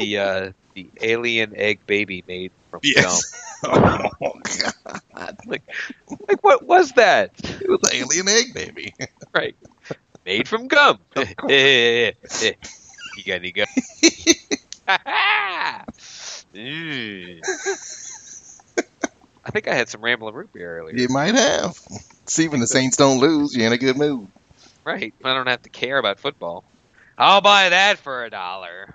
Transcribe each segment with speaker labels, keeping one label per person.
Speaker 1: the alien egg baby made from
Speaker 2: Yes.
Speaker 1: gum.
Speaker 2: Oh, God.
Speaker 1: Like what was that?
Speaker 2: It was an alien egg baby.
Speaker 1: Right, made from gum.
Speaker 2: Of course.
Speaker 1: You got any gum? Mm. I think I had some Ramblin' Root Beer earlier.
Speaker 2: You might have. See, when the Saints don't lose, you're in a good mood.
Speaker 1: Right, I don't have to care about football. I'll buy that for $1.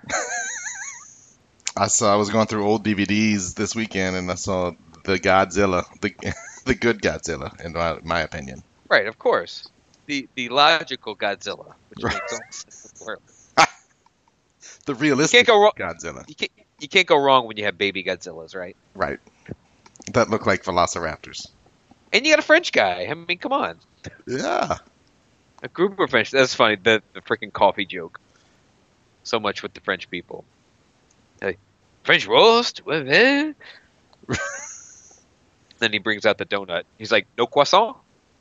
Speaker 2: I was going through old DVDs this weekend, and I saw the Godzilla, the good Godzilla, in my opinion.
Speaker 1: Right, of course. The logical Godzilla, which makes all sense in the world.
Speaker 2: The realistic
Speaker 1: go wrong.
Speaker 2: Godzilla.
Speaker 1: You can't go wrong when you have baby Godzillas, right?
Speaker 2: Right. That look like velociraptors.
Speaker 1: And you got a French guy. I mean, come on.
Speaker 2: Yeah.
Speaker 1: A group of French. That's funny. The freaking coffee joke. So much with the French people. Hey, French roast? What, man? Then he brings out the donut. He's like, no croissant?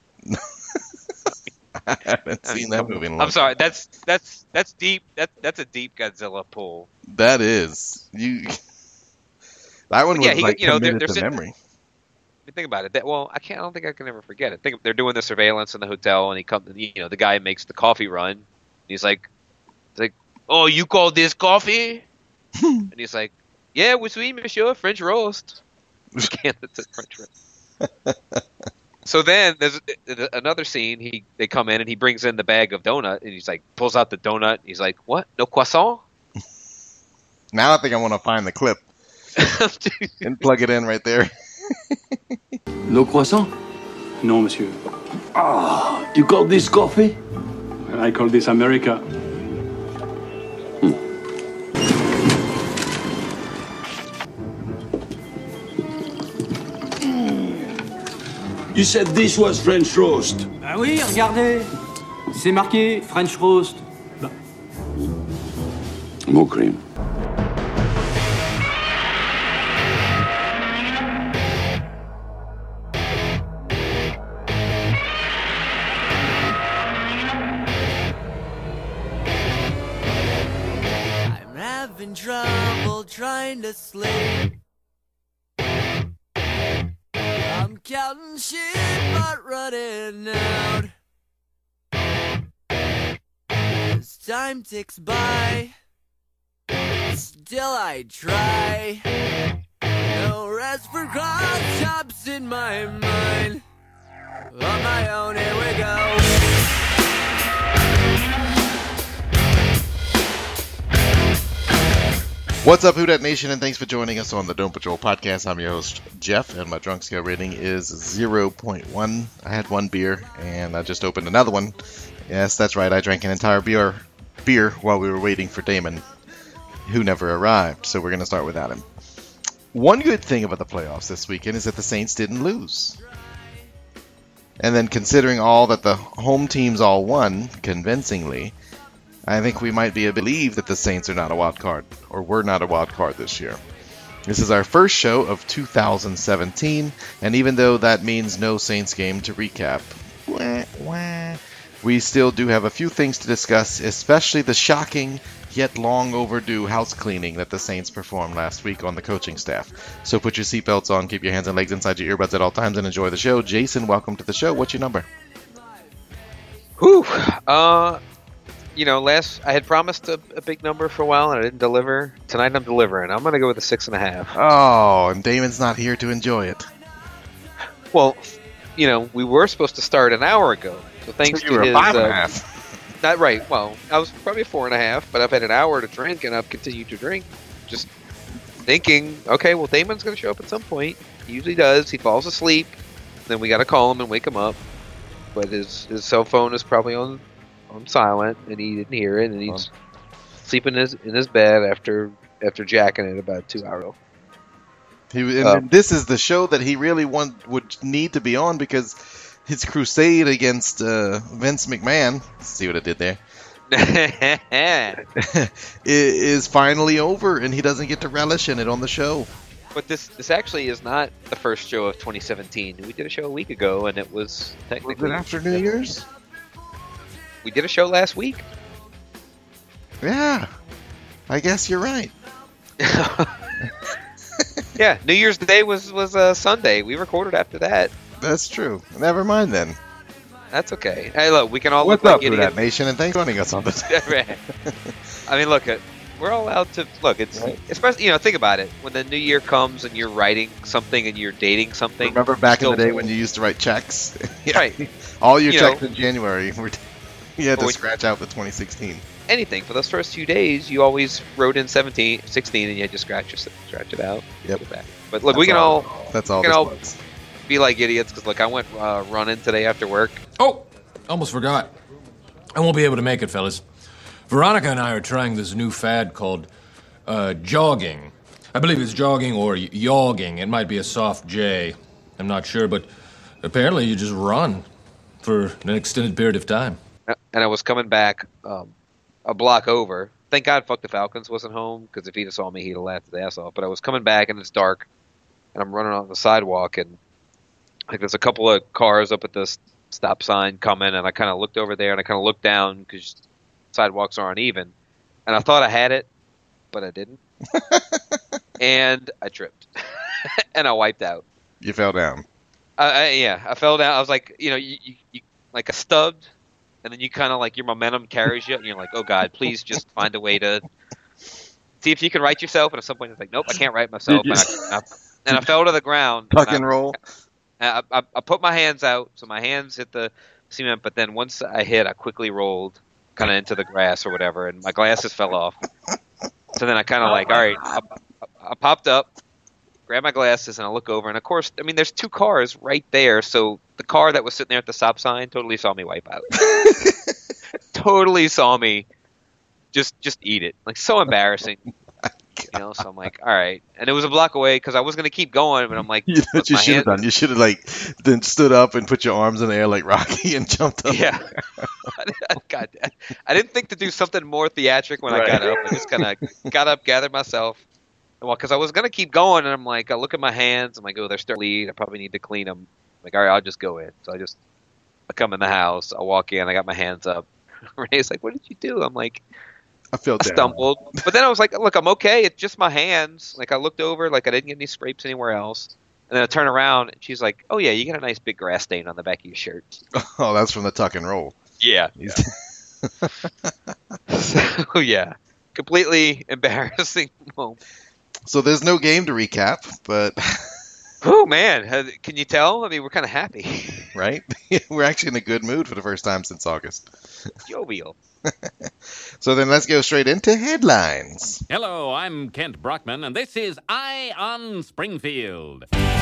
Speaker 2: I haven't seen that movie in a long
Speaker 1: I'm sorry. That's deep. That's a deep Godzilla pull.
Speaker 2: That is. That one was
Speaker 1: Yeah,
Speaker 2: like committed
Speaker 1: they're
Speaker 2: to
Speaker 1: sitting-
Speaker 2: memory.
Speaker 1: Think about it. I don't think I can ever forget it. They're doing the surveillance in the hotel, and the guy makes the coffee run. He's like, oh, you call this coffee? And he's like, yeah, oui, oui, monsieur, French roast. Can't it's a French roast. So then there's another scene. They come in and he brings in the bag of donut, and he's like, pulls out the donut. He's like, what? No croissant?
Speaker 2: Now I think I want to find the clip and plug it in right there.
Speaker 3: No croissant?
Speaker 4: No, monsieur.
Speaker 3: Ah, you call this coffee?
Speaker 4: I call this America.
Speaker 3: You said this was French roast.
Speaker 5: Ah oui, regardez. C'est marqué French roast.
Speaker 3: More cream.
Speaker 6: I'm having trouble trying to sleep. I'm counting sheep but running out. As time ticks by, still I try. No rest for cross chops in my mind. On my own, here we go.
Speaker 2: What's up, Who Dat Nation, and thanks for joining us on the Don't Patrol podcast. I'm your host, Jeff, and my drunk scale rating is 0.1. I had one beer, and I just opened another one. Yes, that's right, I drank an entire beer while we were waiting for Damon, who never arrived, so we're going to start without him. One good thing about the playoffs this weekend is that the Saints didn't lose. And then considering all that the home teams all won, convincingly, I think we might be able to believe that the Saints are not a wild card, or were not a wild card this year. This is our first show of 2017, and even though that means no Saints game to recap, we still do have a few things to discuss, especially the shocking yet long overdue house cleaning that the Saints performed last week on the coaching staff. So put your seatbelts on, keep your hands and legs inside your earbuds at all times, and enjoy the show. Jason, welcome to the show. What's your number?
Speaker 1: Whew. I had promised a big number for a while and I didn't deliver. Tonight I'm delivering. I'm going to go with a 6.5.
Speaker 2: Oh, and Damon's not here to enjoy it.
Speaker 1: Well, we were supposed to start an hour ago. So thanks
Speaker 2: So
Speaker 1: to
Speaker 2: you were
Speaker 1: his...
Speaker 2: 5.5.
Speaker 1: Not right. Well, I was probably 4.5, but I've had an hour to drink and I've continued to drink. Just thinking, okay, well, Damon's going to show up at some point. He usually does. He falls asleep. Then we got to call him and wake him up. But his cell phone is probably on silent, and he didn't hear it, and he's sleeping in his bed after jacking it about 2 hours ago.
Speaker 2: This is the show that he really would need to be on because his crusade against Vince McMahon, see what I did there, is finally over, and he doesn't get to relish in it on the show.
Speaker 1: But this actually is not the first show of 2017. We did a show a week ago, and it was technically...
Speaker 2: Was it after New Year's?
Speaker 1: We did a show last week.
Speaker 2: Yeah, I guess you're right.
Speaker 1: Yeah, New Year's Day was Sunday. We recorded after that.
Speaker 2: That's true. Never mind then.
Speaker 1: That's okay. Hey, look, we can all
Speaker 2: What's
Speaker 1: look
Speaker 2: up
Speaker 1: like
Speaker 2: with that
Speaker 1: idiots.
Speaker 2: nation? And thanks for joining us on this.
Speaker 1: I mean, look, we're all allowed to look. It's especially think about it. When the new year comes and you're writing something and you're dating something.
Speaker 2: Remember back in the day when you used to write checks? Yeah.
Speaker 1: Right.
Speaker 2: All your
Speaker 1: You
Speaker 2: checks
Speaker 1: know,
Speaker 2: in January, you had to
Speaker 1: Or-
Speaker 2: scratch out the 2016.
Speaker 1: anything for those first 2 days, you always wrote in 17, 16, and you had to scratch it out.
Speaker 2: Yep.
Speaker 1: Put it back. But look, we can all
Speaker 2: That's all
Speaker 1: we can
Speaker 2: this
Speaker 1: all-
Speaker 2: was.
Speaker 1: be like idiots because look, I went running today after work.
Speaker 7: Oh, almost forgot. I won't be able to make it, fellas. Veronica and I are trying this new fad called jogging. I believe it's jogging or yogging. It might be a soft J. I'm not sure, but apparently you just run for an extended period of time.
Speaker 1: And I was coming back a block over. Thank God Fuck the Falcons wasn't home, because if he'd have saw me, he'd have laughed his ass off. But I was coming back, and it's dark, and I'm running on the sidewalk, and like there's a couple of cars up at this stop sign coming, and I kind of looked over there, and I kind of looked down, because sidewalks aren't even. And I thought I had it, but I didn't. And I tripped. And I wiped out.
Speaker 2: You fell down.
Speaker 1: I fell down. I was like, you like a stubbed, and then you kind of like your momentum carries you, and you're like, oh God, please just find a way to see if you can right yourself. And at some point, it's like, nope, I can't right myself. And I fell to the ground.
Speaker 2: Tuck and roll.
Speaker 1: I put my hands out, so my hands hit the cement. But then once I hit, I quickly rolled kind of into the grass or whatever, and my glasses fell off. So then I kind of like, all right, I popped up, grabbed my glasses, and I look over, and of course, I mean, there's two cars right there, so the car that was sitting there at the stop sign totally saw me wipe out. Totally saw me just eat it. Like, so embarrassing. So I'm like, all right. And it was a block away because I was going to keep going, but I'm like,
Speaker 2: You know what you should have done? You should have then stood up and put your arms in the air like Rocky and jumped up.
Speaker 1: Yeah. God, I didn't think to do something more theatric when I got up. I just kind of got up, gathered myself. Well, because I was going to keep going, and I'm like, I look at my hands. I'm like, oh, they're starting to bleed. I probably need to clean them. I'm like, all right, I'll just go in. So I come in the house. I walk in. I got my hands up. Renee's like, what did you do? I'm like,
Speaker 2: I fell down.
Speaker 1: stumbled. But then I was like, look, I'm okay. It's just my hands. Like, I looked over. Like, I didn't get any scrapes anywhere else. And then I turn around, and she's like, oh, yeah, you got a nice big grass stain on the back of your shirt.
Speaker 2: Oh, that's from the tuck and roll.
Speaker 1: Yeah. So, yeah. Completely embarrassing moment.
Speaker 2: So there's no game to recap, but
Speaker 1: Oh, man. Can you tell? I mean, we're kind of happy.
Speaker 2: right? We're actually in a good mood for the first time since August.
Speaker 1: Jovial.
Speaker 2: So then let's go straight into headlines.
Speaker 8: Hello, I'm Kent Brockman, and this is Eye on Springfield.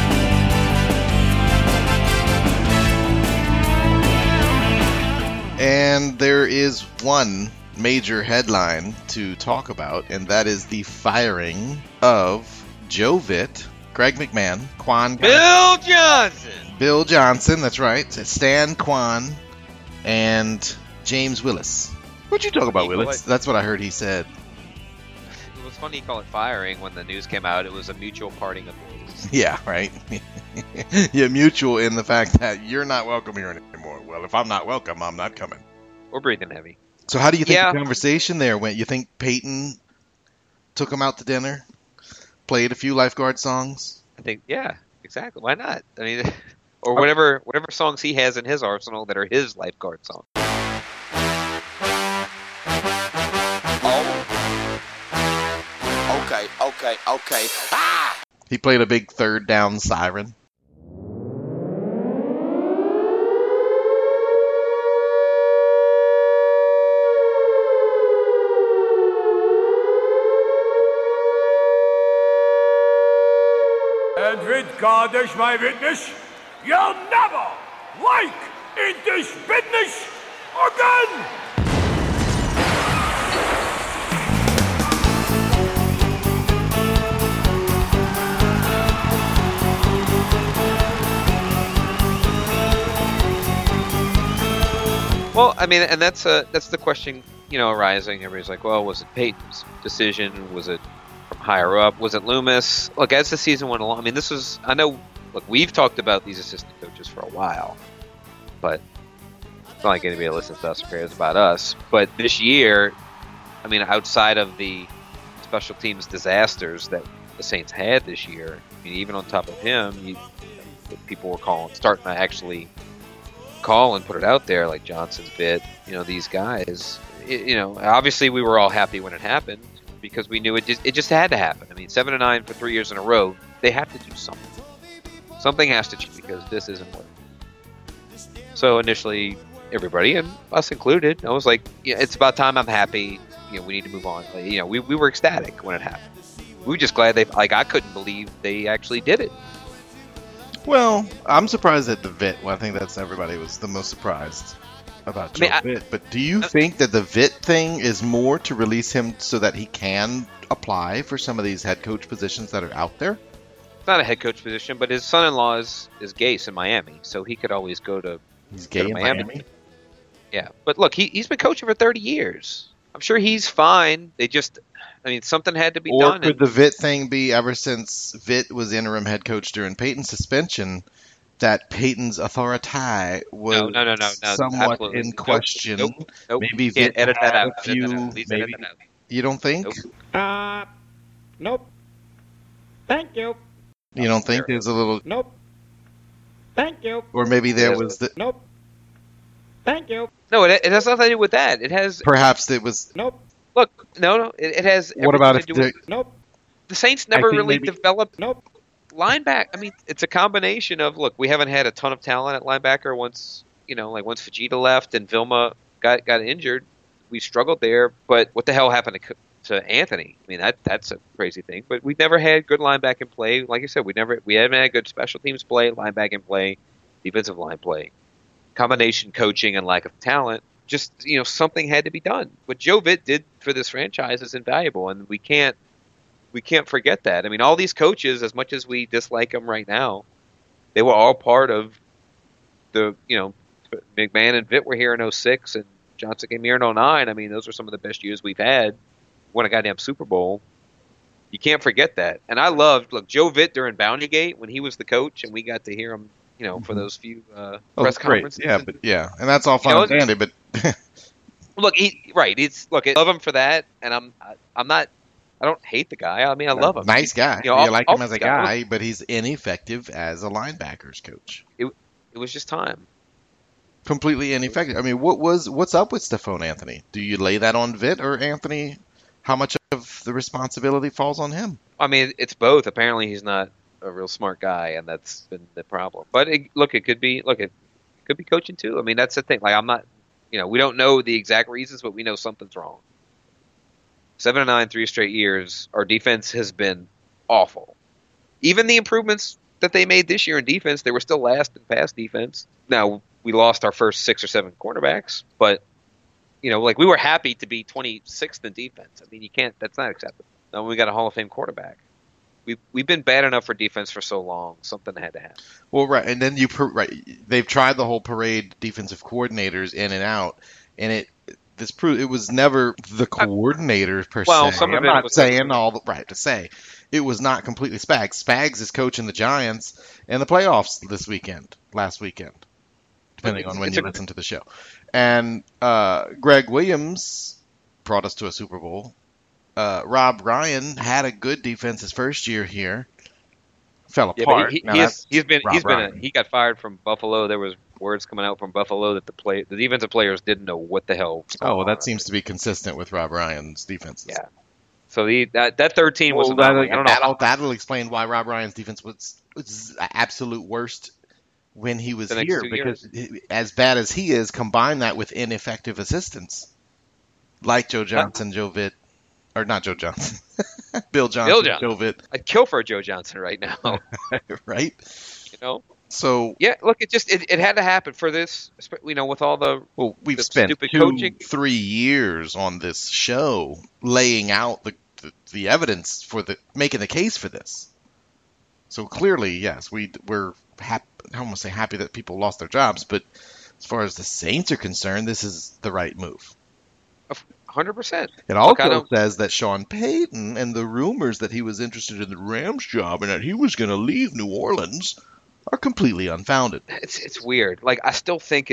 Speaker 2: And there is one major headline to talk about, and that is the firing of Joe Vitt, Greg McMahon, Quan
Speaker 1: Bill Johnson.
Speaker 2: Bill Johnson, that's right, Stan Quan, and James Willis. What'd you talk about, Willis? That's what I heard he said.
Speaker 1: It was funny you call it firing when the news came out. It was a mutual parting of ways.
Speaker 2: Yeah, right? Yeah, mutual in the fact that you're not welcome here anymore. Well, if I'm not welcome, I'm not coming.
Speaker 1: We're breathing heavy.
Speaker 2: So how do you think
Speaker 1: Yeah.
Speaker 2: the conversation there went? You think Peyton took him out to dinner? Played a few Lifeguard songs?
Speaker 1: I think, yeah, exactly. Why not? I mean, or whatever songs he has in his arsenal that are his lifeguard songs.
Speaker 6: Okay. Ah!
Speaker 2: He played a big third down siren.
Speaker 3: And with God as my witness, you'll never like in this business again!
Speaker 1: Well, I mean, and that's the question, arising. Everybody's like, well, was it Peyton's decision? Was it from higher up? Was it Loomis? Look, as the season went along, I mean, I know, look, we've talked about these assistant coaches for a while, but it's not like anybody listens to us or cares about us. But this year, I mean, outside of the special teams disasters that the Saints had this year. I mean, even on top of him, people were starting to actually call and put it out there, like Johnson's bit. These guys. Obviously we were all happy when it happened because we knew it just had to happen. I mean, 7-9 for 3 years in a row. They have to do something. Something has to change because this isn't working. So initially, everybody, and us included, I was like, it's about time. I'm happy. We need to move on. We were ecstatic when it happened. We were just glad I couldn't believe they actually did it.
Speaker 2: Well, I'm surprised at the Vitt. Well, I think that's everybody was the most surprised about Joe Vitt. But do you think that the Vitt thing is more to release him so that he can apply for some of these head coach positions that are out there?
Speaker 1: It's not a head coach position, but his son-in-law is Gase in Miami, so he could always go to.
Speaker 2: He's gay in Miami.
Speaker 1: Yeah, but look, he's been coaching for 30 years. I'm sure he's fine. Something had to be done.
Speaker 2: Or could the Vitt thing be ever since Vitt was interim head coach during Peyton's suspension, that Peyton's authority was somewhat
Speaker 1: absolutely.
Speaker 2: in question?
Speaker 1: Nope.
Speaker 2: Maybe
Speaker 1: Vitt
Speaker 2: edit
Speaker 1: that out.
Speaker 2: a few. Maybe you don't think?
Speaker 9: Nope. Thank you.
Speaker 2: You don't think there's a little?
Speaker 9: Nope. Thank you.
Speaker 2: Or maybe there was the.
Speaker 9: Nope. Thank you.
Speaker 1: No, it has nothing to do with that. It has.
Speaker 2: Perhaps it was.
Speaker 9: Nope.
Speaker 1: Look, no. It has.
Speaker 2: What about if
Speaker 9: Nope.
Speaker 1: The Saints never really
Speaker 9: maybe...
Speaker 1: developed.
Speaker 9: Nope.
Speaker 1: Linebacker. I mean, it's a combination of we haven't had a ton of talent at linebacker once once Fajita left and Vilma got injured, we struggled there. But what the hell happened to Anthony? I mean, that's a crazy thing. But we've never had good linebacking play. Like I said, we haven't had good special teams play, linebacking play, defensive line play. Combination coaching and lack of talent. Just something had to be done. What Joe Vitt did for this franchise is invaluable, and we can't forget that. I mean, all these coaches, as much as we dislike them right now, they were all part of the McMahon and Vitt were here in 06, and Johnson came here in 09. I mean, those were some of the best years we've had. Won a goddamn Super Bowl. You can't forget that. And I loved Joe Vitt during Bountygate when he was the coach, and we got to hear him. For those few press conferences.
Speaker 2: Yeah, and that's all fine and dandy, but
Speaker 1: look, I love him for that, and I don't hate the guy. I mean, I love him.
Speaker 2: Nice guy. You like him as a guy, but he's ineffective as a linebackers coach.
Speaker 1: It was just time.
Speaker 2: Completely ineffective. I mean, what's up with Stephone Anthony? Do you lay that on Vitt or Anthony? How much of the responsibility falls on him?
Speaker 1: I mean, it's both. Apparently, he's not a real smart guy, and that's been the problem. But it could be coaching too. I mean, that's the thing. I'm not, we don't know the exact reasons, but we know something's wrong. 7-9, 3 straight years, our defense has been awful. Even the improvements that they made this year in defense, they were still last in pass defense. Now we lost our first 6 or 7 cornerbacks, but we were happy to be 26th in defense. I mean, that's not acceptable. Now we got a Hall of Fame quarterback. We've been bad enough for defense for so long. Something had to happen.
Speaker 2: Well, right, and then they've tried the whole parade defensive coordinators in and out, and it was never the coordinators per se.
Speaker 1: Some of
Speaker 2: I'm not saying all the right to say it was not completely Spags. Spags is coaching the Giants in the playoffs last weekend, depending on when you listen to the show. And Greg Williams brought us to a Super Bowl. Rob Ryan had a good defense his first year here. Fell apart.
Speaker 1: He got fired from Buffalo. There was words coming out from Buffalo that the defensive players didn't know what the hell.
Speaker 2: That seems to be consistent with Rob Ryan's defenses.
Speaker 1: Yeah. So that 13 was I don't know.
Speaker 2: That'll explain why Rob Ryan's defense was absolute worst when he was here, because as bad as he is, combine that with ineffective assistants like Joe Johnson, Joe Vitt. Or not Joe Johnson. Bill Johnson. Joe Vitt.
Speaker 1: I'd kill for a Joe Johnson right now.
Speaker 2: Right? So
Speaker 1: yeah, look, it had to happen for this. With all the
Speaker 2: we've spent
Speaker 1: stupid coaching.
Speaker 2: 3 years on this show laying out the evidence for making the case for this. So clearly, yes, we're happy. I don't want to say happy that people lost their jobs, but as far as the Saints are concerned, this is the right move.
Speaker 1: 100%.
Speaker 2: It also says that Sean Payton and the rumors that he was interested in the Rams job and that he was going to leave New Orleans are completely unfounded.
Speaker 1: It's weird. I still think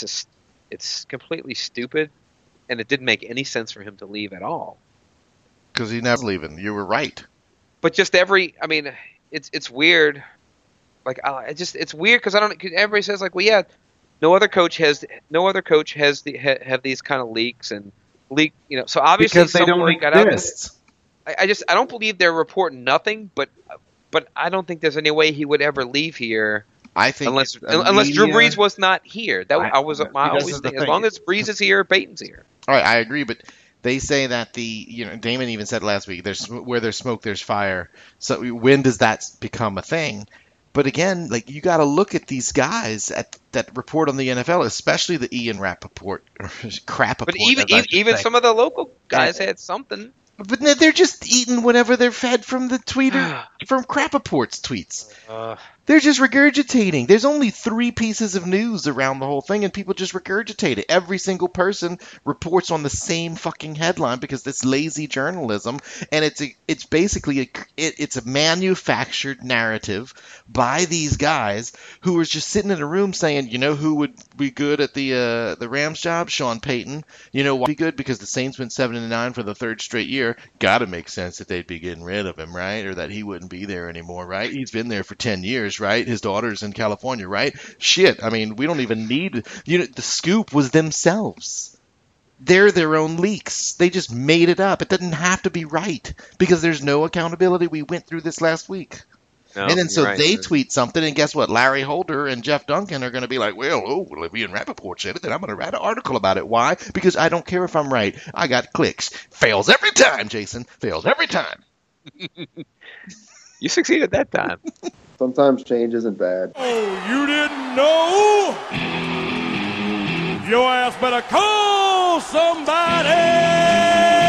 Speaker 1: it's completely stupid, and it didn't make any sense for him to leave at all.
Speaker 2: because he never leaving. You were right.
Speaker 1: But just it's weird. Like, it's weird because everybody says like, well, yeah, no other coach has have these kind of leaks and leak. So obviously
Speaker 2: because they don't exist.
Speaker 1: I don't believe they're reporting nothing, but I don't think there's any way he would ever leave here.
Speaker 2: I think
Speaker 1: unless Drew Brees was not here. I always think as long as Brees is here, Peyton's here.
Speaker 2: All right, I agree, but they say that Damon even said last week, where there's smoke, there's fire. So when does that become a thing? But again, like, you got to look at these guys that report on the NFL, especially the Ian Rappaport or Crapaport.
Speaker 1: But even some of the local guys had something.
Speaker 2: But they're just eating whatever they're fed from the tweeter, from Crapaport's tweets. They're just regurgitating. There's only 3 pieces of news around the whole thing, and people just regurgitate it. Every single person reports on the same fucking headline because it's lazy journalism, and it's basically it's a manufactured narrative by these guys who are just sitting in a room saying, you know who would be good at the Rams job? Sean Payton. You know why be good? Because the Saints went 7-9 for the 3rd straight year. Gotta make sense that they'd be getting rid of him, right? Or that he wouldn't be there anymore, right? He's been there for 10 years, right? His daughter's in California, right? Shit, I mean, we don't even need... the scoop was themselves. They're their own leaks. They just made it up. It doesn't have to be right because there's no accountability. We went through this last week. No, and then so they tweet something, and guess what? Larry Holder and Jeff Duncan are going to be like, well, if Ian Rappaport said it, then I'm going to write an article about it. Why? Because I don't care if I'm right. I got clicks. Fails every time, Jason. Fails every time.
Speaker 1: You succeeded that time.
Speaker 10: Sometimes change isn't bad.
Speaker 3: Oh, you didn't know? Your ass better call somebody!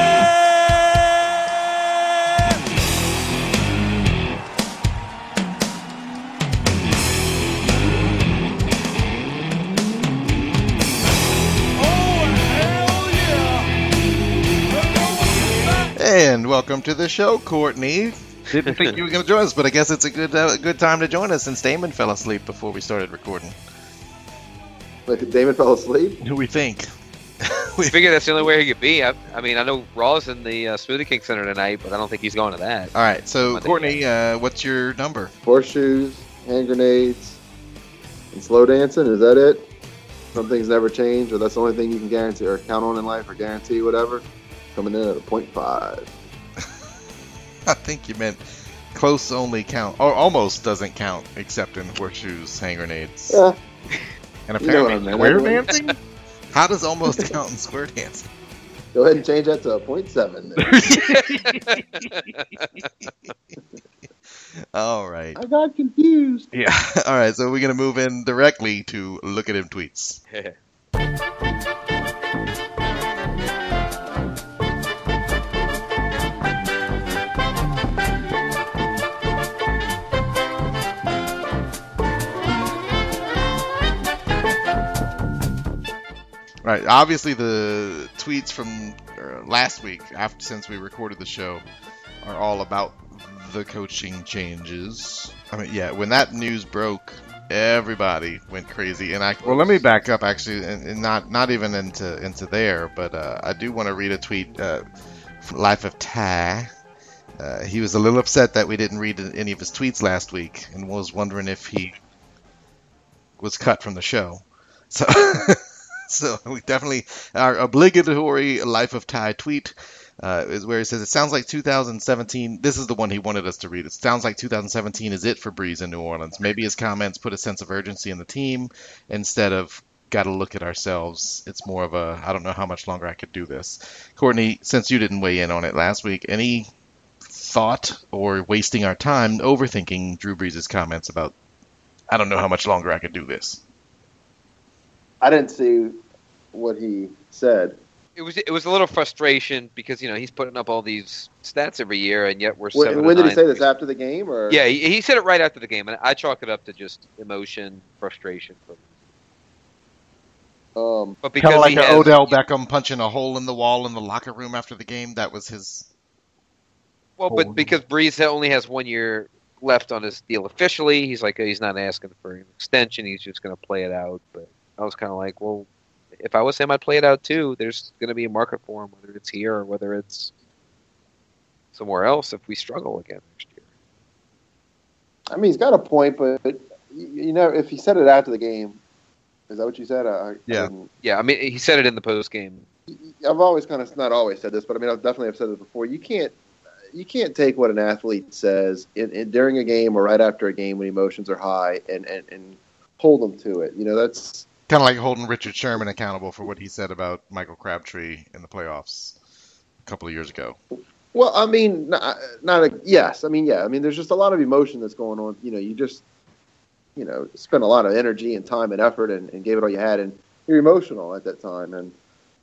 Speaker 2: And welcome to the show, Courtney. Didn't think you were going to join us, but I guess it's a good time to join us since Damon fell asleep before we started recording.
Speaker 10: Like, Damon fell asleep?
Speaker 2: Who we think?
Speaker 1: We figure that's the only way he could be. I mean, I know Raw's in the Smoothie King Center tonight, but I don't think he's going to that.
Speaker 2: All right, so Courtney, what's your number?
Speaker 10: Horseshoes, hand grenades, and slow dancing. Is that it? Some things never change, or that's the only thing you can guarantee or count on in life, or guarantee whatever. Coming in at a 0.5.
Speaker 2: I think you meant close only count, or almost doesn't count, except in horseshoes, hand grenades.
Speaker 10: Yeah.
Speaker 2: And apparently square dancing? How does almost count in square dancing?
Speaker 10: Go ahead and change that to a 0.7 then.
Speaker 2: All right.
Speaker 10: I got confused.
Speaker 2: Yeah. All right, so we're going to move in directly to Look at Him tweets. Right, obviously the tweets from last week, since we recorded the show, are all about the coaching changes. I mean, yeah, when that news broke, everybody went crazy. And well, let me back up actually, and not even into there, but I do want to read a tweet from Life of Ty. He was a little upset that we didn't read any of his tweets last week, and was wondering if he was cut from the show. So. So we definitely, our obligatory Life of Ty tweet is where he says, it sounds like 2017, this is the one he wanted us to read. It sounds like 2017 is it for Brees in New Orleans. Maybe his comments put a sense of urgency in the team instead of got to look at ourselves. It's more of a, I don't know how much longer I could do this. Courtney, since you didn't weigh in on it last week, any thought or wasting our time overthinking Drew Brees' comments about, I don't know how much longer I could do this?
Speaker 10: I didn't see what he said.
Speaker 1: It was a little frustration because he's putting up all these stats every year, and yet we're 7-9.
Speaker 10: When did he say this? After the game, or?
Speaker 1: Yeah, he said it right after the game, and I chalk it up to just emotion, frustration.
Speaker 2: But because kind of like Odell Beckham punching a hole in the wall in the locker room after the game, that was his.
Speaker 1: Well, but because Brees only has 1 year left on his deal officially, he's not asking for an extension. He's just going to play it out, but. I was kind of like, well, if I was him, I'd play it out too. There's going to be a market for him, whether it's here or whether it's somewhere else if we struggle again next year.
Speaker 10: I mean, he's got a point, but if he said it after the game, is that what you said?
Speaker 1: Yeah. I mean, he said it in the post game.
Speaker 10: I've always not always said this, but I mean, I definitely have said it before. You can't take what an athlete says during a game or right after a game when emotions are high and hold them to it. That's
Speaker 2: kind of like holding Richard Sherman accountable for what he said about Michael Crabtree in the playoffs a couple of years ago.
Speaker 10: Well, I mean, yes. I mean, yeah. I mean, there's just a lot of emotion that's going on. You just, spent a lot of energy and time and effort and gave it all you had, and you're emotional at that time. And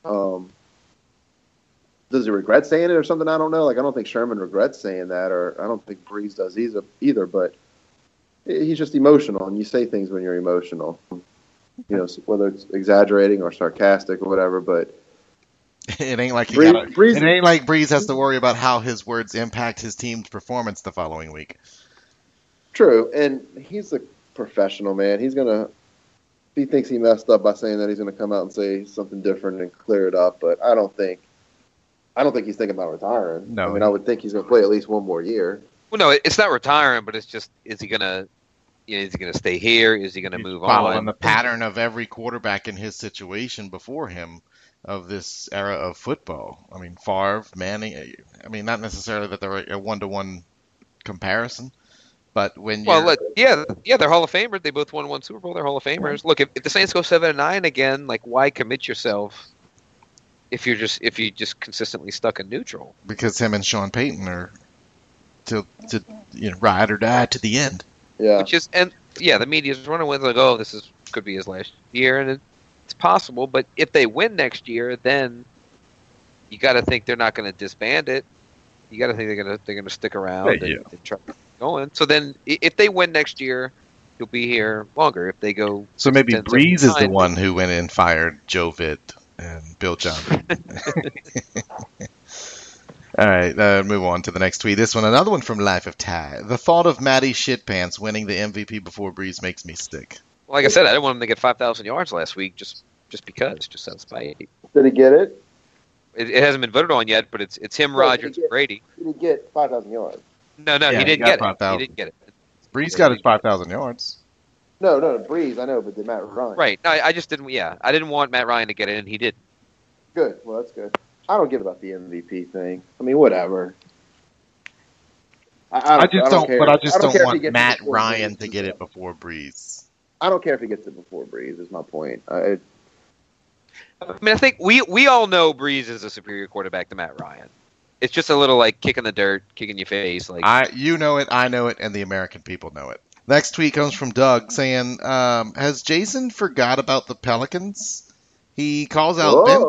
Speaker 10: does he regret saying it or something? I don't know. Like, I don't think Sherman regrets saying that, or I don't think Breeze does either. But he's just emotional, and you say things when you're emotional. Whether it's exaggerating or sarcastic or whatever, but.
Speaker 2: It ain't like Breeze has to worry about how his words impact his team's performance the following week.
Speaker 10: True, and he's a professional, man. If he thinks he messed up by saying that, he's gonna come out and say something different and clear it up. But I don't think he's thinking about retiring.
Speaker 2: No,
Speaker 10: I mean, I would think he's gonna play at least one more year.
Speaker 1: Well, no, it's not retiring, but it's just is he gonna stay here? Is he gonna move on?
Speaker 2: Following the pattern of every quarterback in his situation before him. Of this era of football. I mean, Favre, Manning, not necessarily that they're a one-to-one comparison, but when
Speaker 1: they're Hall of Famers. They both won one Super Bowl. They're Hall of Famers. Look, if the Saints go 7-9 again, like, why commit yourself if you just consistently stuck in neutral?
Speaker 2: Because him and Sean Payton are to ride or die to the end.
Speaker 10: Yeah.
Speaker 1: The media's running with, like, oh, could be his last year, and it's possible, but if they win next year, then you got to think they're not going to disband it. You got to think they're going to stick around and try to keep going. So then, if they win next year, he'll be here longer. If they go,
Speaker 2: so maybe Breeze is the one who went and fired Joe Vitt and Bill Johnson. All right, move on to the next tweet. This one, another one from Life of Ty. The thought of Matty Shitpants winning the MVP before Breeze makes me sick.
Speaker 1: Like I said, I didn't want him to get 5,000 yards last week just because, just out of spite.
Speaker 10: Did he get it?
Speaker 1: It hasn't been voted on yet, but it's him, Rodgers, and Brady.
Speaker 10: Did he get 5,000 yards?
Speaker 1: No, he didn't get it. He didn't get it.
Speaker 2: Breeze got his 5,000 yards.
Speaker 10: No, Breeze, I know, but did Matt Ryan?
Speaker 1: Right. No, I just didn't. Yeah, I didn't want Matt Ryan to get it, and he did.
Speaker 10: Good. Well, that's good. I don't give about the MVP thing. I mean, whatever.
Speaker 2: I just don't want Matt Ryan to get it before Breeze.
Speaker 10: I don't care if he gets it before Breeze, is my point. I
Speaker 1: think we all know Breeze is a superior quarterback to Matt Ryan. It's just a little like kick in the dirt, kick in your face. Like
Speaker 2: you know it, I know it, and the American people know it. Next tweet comes from Doug saying, has Jason forgot about the Pelicans? He calls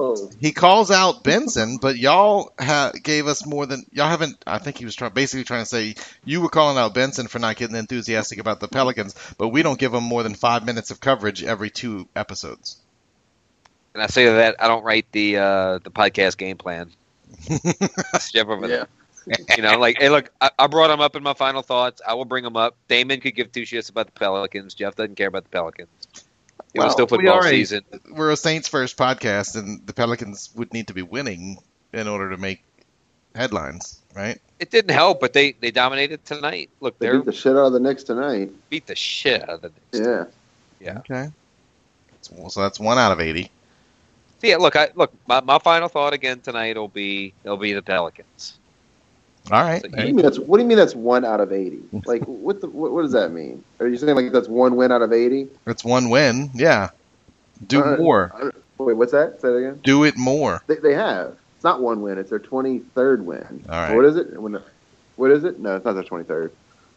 Speaker 2: out Benson, but y'all gave us more than y'all haven't. I think he was basically trying to say you were calling out Benson for not getting enthusiastic about the Pelicans, but we don't give them more than 5 minutes of coverage every 2 episodes.
Speaker 1: And I say that I don't write the podcast game plan. Jeff over there. Hey, look, I brought him up in my final thoughts. I will bring him up. Damon could give 2 shits about the Pelicans. Jeff doesn't care about the Pelicans. It was still football season.
Speaker 2: We're a Saints first podcast, and the Pelicans would need to be winning in order to make headlines, right?
Speaker 1: It didn't help, but they dominated tonight. Look,
Speaker 10: they beat the shit out of the Knicks tonight.
Speaker 1: Beat the shit out of the Knicks.
Speaker 10: Yeah.
Speaker 1: Yeah.
Speaker 2: Okay. So that's 1 out of 80.
Speaker 1: So yeah, look, my final thought again tonight will be the Pelicans.
Speaker 2: All right.
Speaker 10: So what do you mean that's 1 out of 80? Like, what does that mean? Are you saying like that's 1 win out of 80?
Speaker 2: It's 1 win. Yeah. Do more.
Speaker 10: Wait, what's that? Say it again.
Speaker 2: Do it more.
Speaker 10: They have. It's not 1 win. It's their 23rd win.
Speaker 2: All right.
Speaker 10: What is it? What is it? No, it's not their 23rd.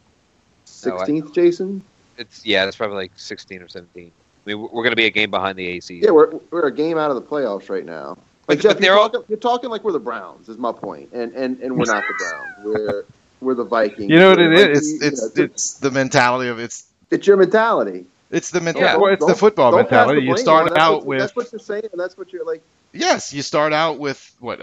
Speaker 10: 16th, Jason?
Speaker 1: It's probably like 16 or 17. I mean, we're going to be a game behind the AC.
Speaker 10: Yeah, we're a game out of the playoffs right now. Like, Jeff, you're talking like we're the Browns, is my point. And we're not the Browns. We're the Vikings.
Speaker 2: You know what it is? It's the mentality of it's
Speaker 10: your mentality.
Speaker 2: It's the mentality. Well, it's the football mentality. You start out with.
Speaker 10: That's what you're saying, and that's what you're like.
Speaker 2: Yes, you start out with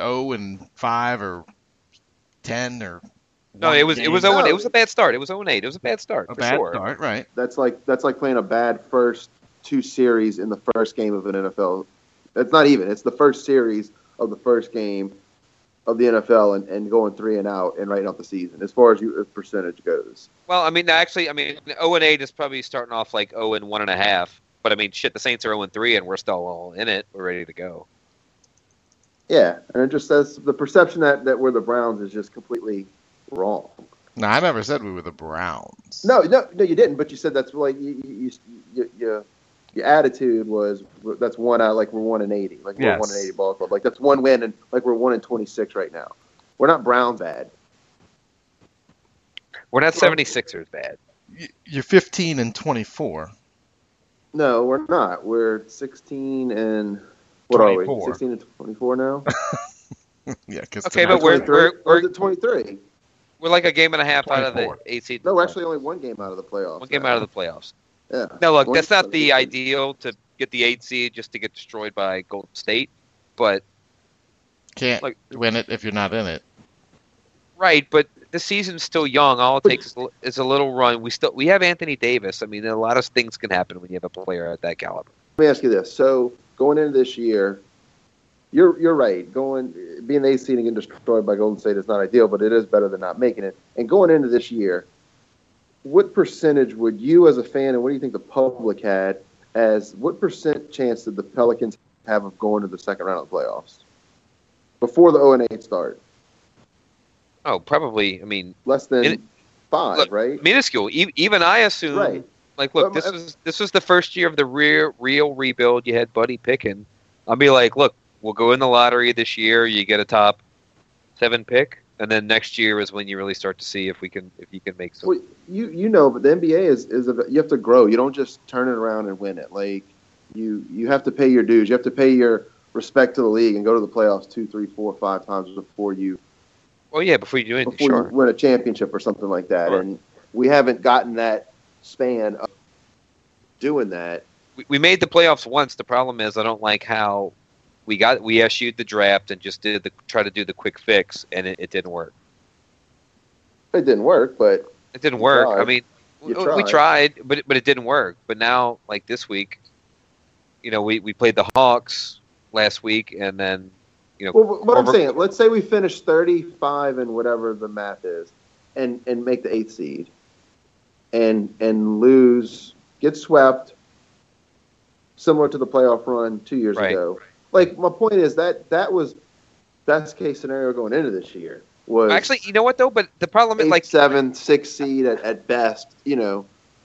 Speaker 2: 0-5 or 10 or.
Speaker 1: No, it was 0-8. It was a bad start. It was 0-8. It was a bad start.
Speaker 2: A bad start, right?
Speaker 10: That's like playing a bad first 2 series in the first game of an NFL. That's not even. It's the first series of the first game of the NFL and going 3-0 and writing out the season as far as percentage goes.
Speaker 1: Well, I mean, actually, 0-8 is probably starting off like 0-1.5. But I mean, shit, the Saints are 0-3, and we're still all in it. We're ready to go.
Speaker 10: Yeah, and it just says the perception that we're the Browns is just completely wrong.
Speaker 2: No, I never said we were the Browns.
Speaker 10: No, you didn't. But you said that's like your attitude was that's one out. Like we're 1-80. Like we're 1-80 ball club. Like that's one win, and like we're 1-26 right now. We're not Brown bad.
Speaker 1: We're not 76ers bad.
Speaker 2: You're 15-24.
Speaker 10: No, we're not. We're 16 and what are we? 16-24 now.
Speaker 2: Yeah, because
Speaker 1: okay, but we're
Speaker 10: 23.
Speaker 1: We're like a game and a half
Speaker 2: 24.
Speaker 1: out of the 8 seed.
Speaker 10: No, actually, only one game out of the playoffs.
Speaker 1: One game out of the playoffs.
Speaker 10: Yeah.
Speaker 1: Now, look, that's not the ideal to get the 8 seed just to get destroyed by Golden State, but
Speaker 2: can't win it if you're not in it.
Speaker 1: Right, but the season's still young. All it takes is a little run. We have Anthony Davis. I mean, a lot of things can happen when you have a player at that caliber.
Speaker 10: Let me ask you this: so going into this year, you're right. Being the 8 seed and getting destroyed by Golden State is not ideal, but it is better than not making it. And going into this year, what percentage would you, as a fan, and what do you think the public had, as what percent chance did the Pelicans have of going to the second round of the playoffs before the 0-8 start?
Speaker 1: Oh, probably. I mean,
Speaker 10: less than 5, right?
Speaker 1: Minuscule. Even I assume.
Speaker 10: Right.
Speaker 1: Like, look, this was the first year of the real rebuild. You had Buddy picking. I'll be like, look, we'll go in the lottery this year. You get a top 7 pick, and then next year is when you really start to see if you can make some.
Speaker 10: Well, you know, but the NBA is you have to grow. You don't just turn it around and win it. Like you have to pay your dues. You have to pay your respect to the league and go to the playoffs 2, 3, 4, 5 times before you.
Speaker 1: Well, yeah, before you do anything,
Speaker 10: you win a championship or something like that. Sure. And we haven't gotten that span of doing that.
Speaker 1: We made the playoffs once. The problem is I don't like how we eschewed the draft and just try to do the quick fix, and it didn't work.
Speaker 10: It didn't work, but
Speaker 1: it didn't work. I mean, we tried, but it didn't work. But now, like this week, you know, we played the Hawks last week, and then. You know,
Speaker 10: well, what I'm saying, let's say we finish 35 and whatever the math is, and make the 8th seed, and lose, get swept, similar to the playoff run 2 years ago. Like my point is that was best case scenario going into this year. Was
Speaker 1: actually, you know what though? But the problem is
Speaker 10: 8, 7, 6 seed at best. You know,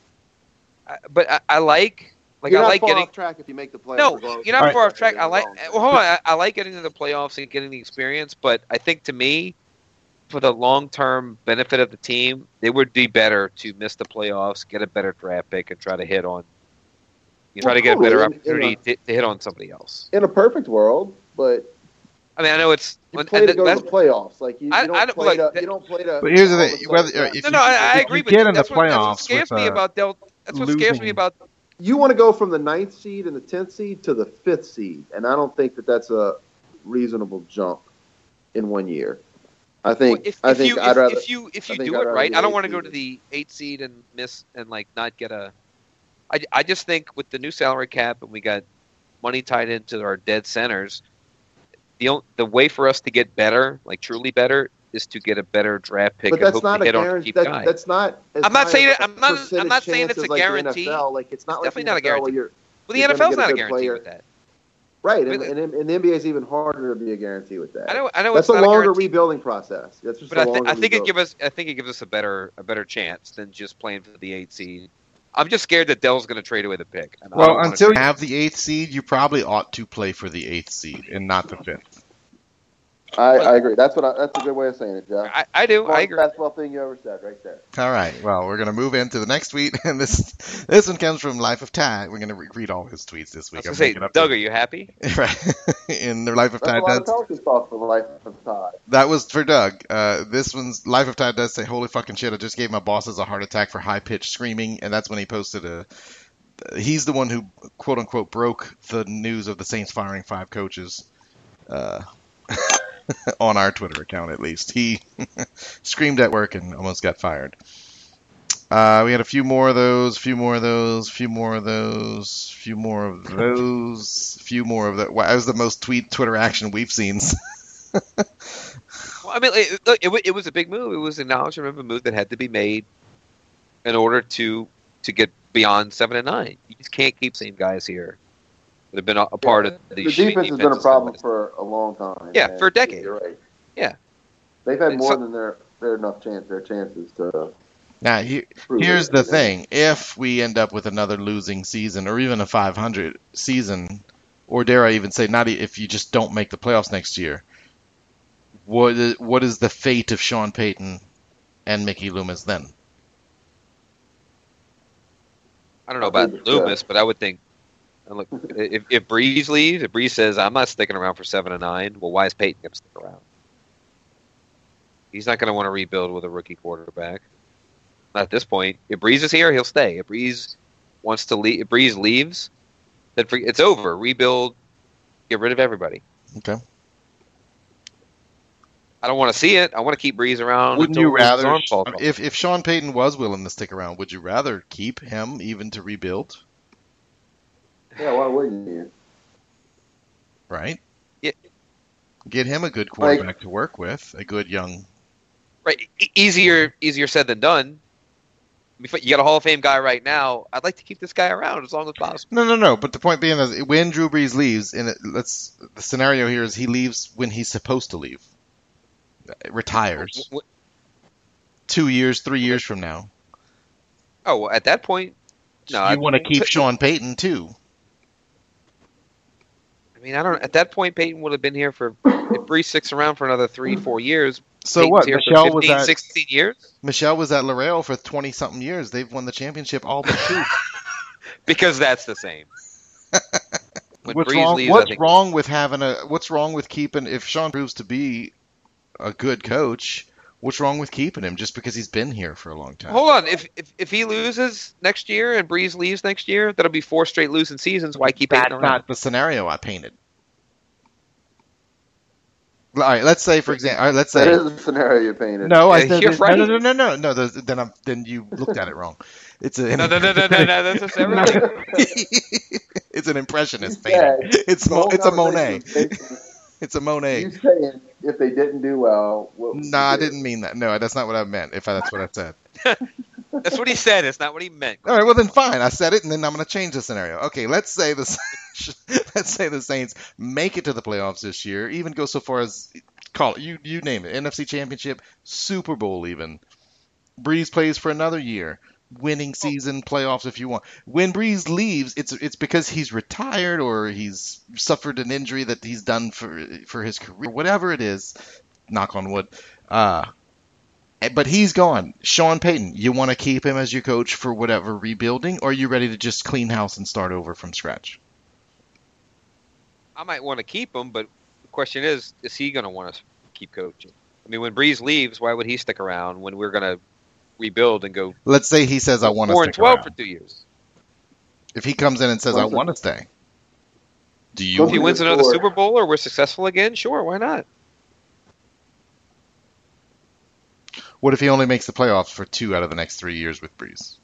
Speaker 1: but I like. Like,
Speaker 10: you're
Speaker 1: I
Speaker 10: not
Speaker 1: like
Speaker 10: far
Speaker 1: getting
Speaker 10: off track if you make the playoffs.
Speaker 1: No, you're not far off track. I like getting to the playoffs and getting the experience, but I think to me, for the long-term benefit of the team, it would be better to miss the playoffs, get a better draft pick, and try to hit on. Try to get a better opportunity to hit on somebody else.
Speaker 10: In a perfect world, but
Speaker 1: I mean, I know it's
Speaker 10: you play to go to the playoffs. Like you don't play to.
Speaker 2: But here's the thing:
Speaker 1: I agree.
Speaker 2: If you get in the
Speaker 1: that's what
Speaker 2: playoffs,
Speaker 1: scares me about Del. That's what scares me about.
Speaker 10: You want to go from the 9th seed and the 10th seed to the 5th seed, and I don't think that's a reasonable jump in 1 year. I think
Speaker 1: if you do it right, I don't want to go to the 8th seed and miss and like not get a. I just think with the new salary cap and we got money tied into our dead centers, the way for us to get better, like truly better, is to get a better draft pick.
Speaker 10: But that's not a guarantee. That's not.
Speaker 1: I'm not saying it. I'm not saying it's a guarantee.
Speaker 10: Like it's not
Speaker 1: definitely
Speaker 10: like
Speaker 1: not a guarantee.
Speaker 10: Well,
Speaker 1: the NFL's not a guarantee with that.
Speaker 10: Right, and the NBA is even harder to be a guarantee with that.
Speaker 1: I know.
Speaker 10: That's a longer rebuilding process. That's just.
Speaker 1: But I think it gives us a better chance than just playing for the 8th seed. I'm just scared that Dell's going to trade away the pick.
Speaker 2: Well, until you have the 8th seed, you probably ought to play for the 8th seed and not the 5th.
Speaker 10: I agree. That's a good way of saying it, Jeff.
Speaker 1: I do. I agree.
Speaker 10: Basketball thing you ever said, right there.
Speaker 2: All right. Well, we're going to move into the next tweet, and this one comes from Life of Ty. We're going to read all his tweets this week.
Speaker 1: I was going to say, Doug, are you happy?
Speaker 2: Right. In the Life of Ty.
Speaker 10: That's a lot of thoughts for the Life of Ty.
Speaker 2: That was for Doug. This one's Life of Ty does say, "Holy fucking shit! I just gave my bosses a heart attack for high pitched screaming," and that's when he posted he's the one who quote unquote broke the news of the Saints firing 5 coaches. On our Twitter account, at least. He screamed at work and almost got fired. We had a few more of those, few more of that. Wow, that was the most Twitter action we've seen
Speaker 1: Well, I mean, it was a big move. It was an acknowledgement of a move that had to be made in order to get beyond 7-9. You just can't keep the same guys here that have been a part of
Speaker 10: the
Speaker 1: these
Speaker 10: defense has been a problem for a long time.
Speaker 1: Yeah, for a decade.
Speaker 10: You're right.
Speaker 1: Yeah,
Speaker 10: they've had more than their chances to.
Speaker 2: Now, here's the thing. If we end up with another losing season or even a 500 season, or dare I even say if you just don't make the playoffs next year, what is the fate of Sean Payton and Mickey Loomis then?
Speaker 1: I don't know about Loomis, but I would think, look, if Breeze leaves, if Breeze says, I'm not sticking around for 7-9, well, why is Payton going to stick around? He's not going to want to rebuild with a rookie quarterback. Not at this point. If Breeze is here, he'll stay. If Breeze wants to leave, if Breeze leaves, then it's over. Rebuild, get rid of everybody.
Speaker 2: Okay.
Speaker 1: I don't want to see it. I want to keep Breeze around.
Speaker 2: Wouldn't you rather, if Sean Payton was willing to stick around, would you rather keep him even to rebuild?
Speaker 10: Yeah, why wouldn't you?
Speaker 2: Right?
Speaker 1: Yeah.
Speaker 2: Get him a good quarterback to work with, a good young.
Speaker 1: Right. Easier said than done. You got a Hall of Fame guy right now. I'd like to keep this guy around as long as possible.
Speaker 2: No. But the point being is, when Drew Brees leaves, the scenario here is he leaves when he's supposed to leave. Retires. 2 years, 3 years from now.
Speaker 1: Oh, well, at that point, no.
Speaker 2: You want to keep Sean Payton too.
Speaker 1: I mean, I don't. At that point, Payton would have been here for. If Brees sticks around for another 3-4 years.
Speaker 2: So
Speaker 1: Payton's
Speaker 2: what?
Speaker 1: Here
Speaker 2: Michelle
Speaker 1: for 15,
Speaker 2: was at
Speaker 1: 16 years.
Speaker 2: Michelle was at L'Oreal for 20-something years. They've won the championship all but 2.
Speaker 1: Because that's the same.
Speaker 2: What's wrong with keeping, if Sean proves to be a good coach, what's wrong with keeping him just because he's been here for a long time?
Speaker 1: Hold on. If he loses next year and Breeze leaves next year, that'll be 4 straight losing seasons. Why keep Payton around?
Speaker 2: That's not the scenario I painted. All right, let's say, for example, that
Speaker 10: is the scenario you painted.
Speaker 2: No, I said
Speaker 1: you're right.
Speaker 2: No. Then you looked at it wrong. It's a
Speaker 1: no. That's just everything.
Speaker 2: It's an impressionist painting. It's a Monet. It's a Monet.
Speaker 10: You saying if they didn't do well?
Speaker 2: I didn't mean that. No, that's not what I meant. If that's what I said.
Speaker 1: That's what he said. It's not what he meant.
Speaker 2: All right, well then fine. I said it, and then I'm going to change the scenario. Okay, let's say the Saints make it to the playoffs this year. Even go so far as call it you name it, NFC Championship, Super Bowl even. Breeze plays for another year, winning season, playoffs if you want. When Breeze leaves, it's because he's retired or he's suffered an injury that he's done for his career, whatever it is. Knock on wood. But he's gone. Sean Payton, you want to keep him as your coach for whatever rebuilding, or are you ready to just clean house and start over from scratch?
Speaker 1: I might want to keep him, but the question is he going to want to keep coaching? I mean, when Breeze leaves, why would he stick around when we're going to rebuild and go?
Speaker 2: Let's say he says, I want to stick around.
Speaker 1: 4-12 for 2 years.
Speaker 2: If he comes in and says, I want to stay.
Speaker 1: If he wins another Super Bowl or we're successful again, sure, why not?
Speaker 2: What if he only makes the playoffs for 2 out of the next 3 years with Breeze?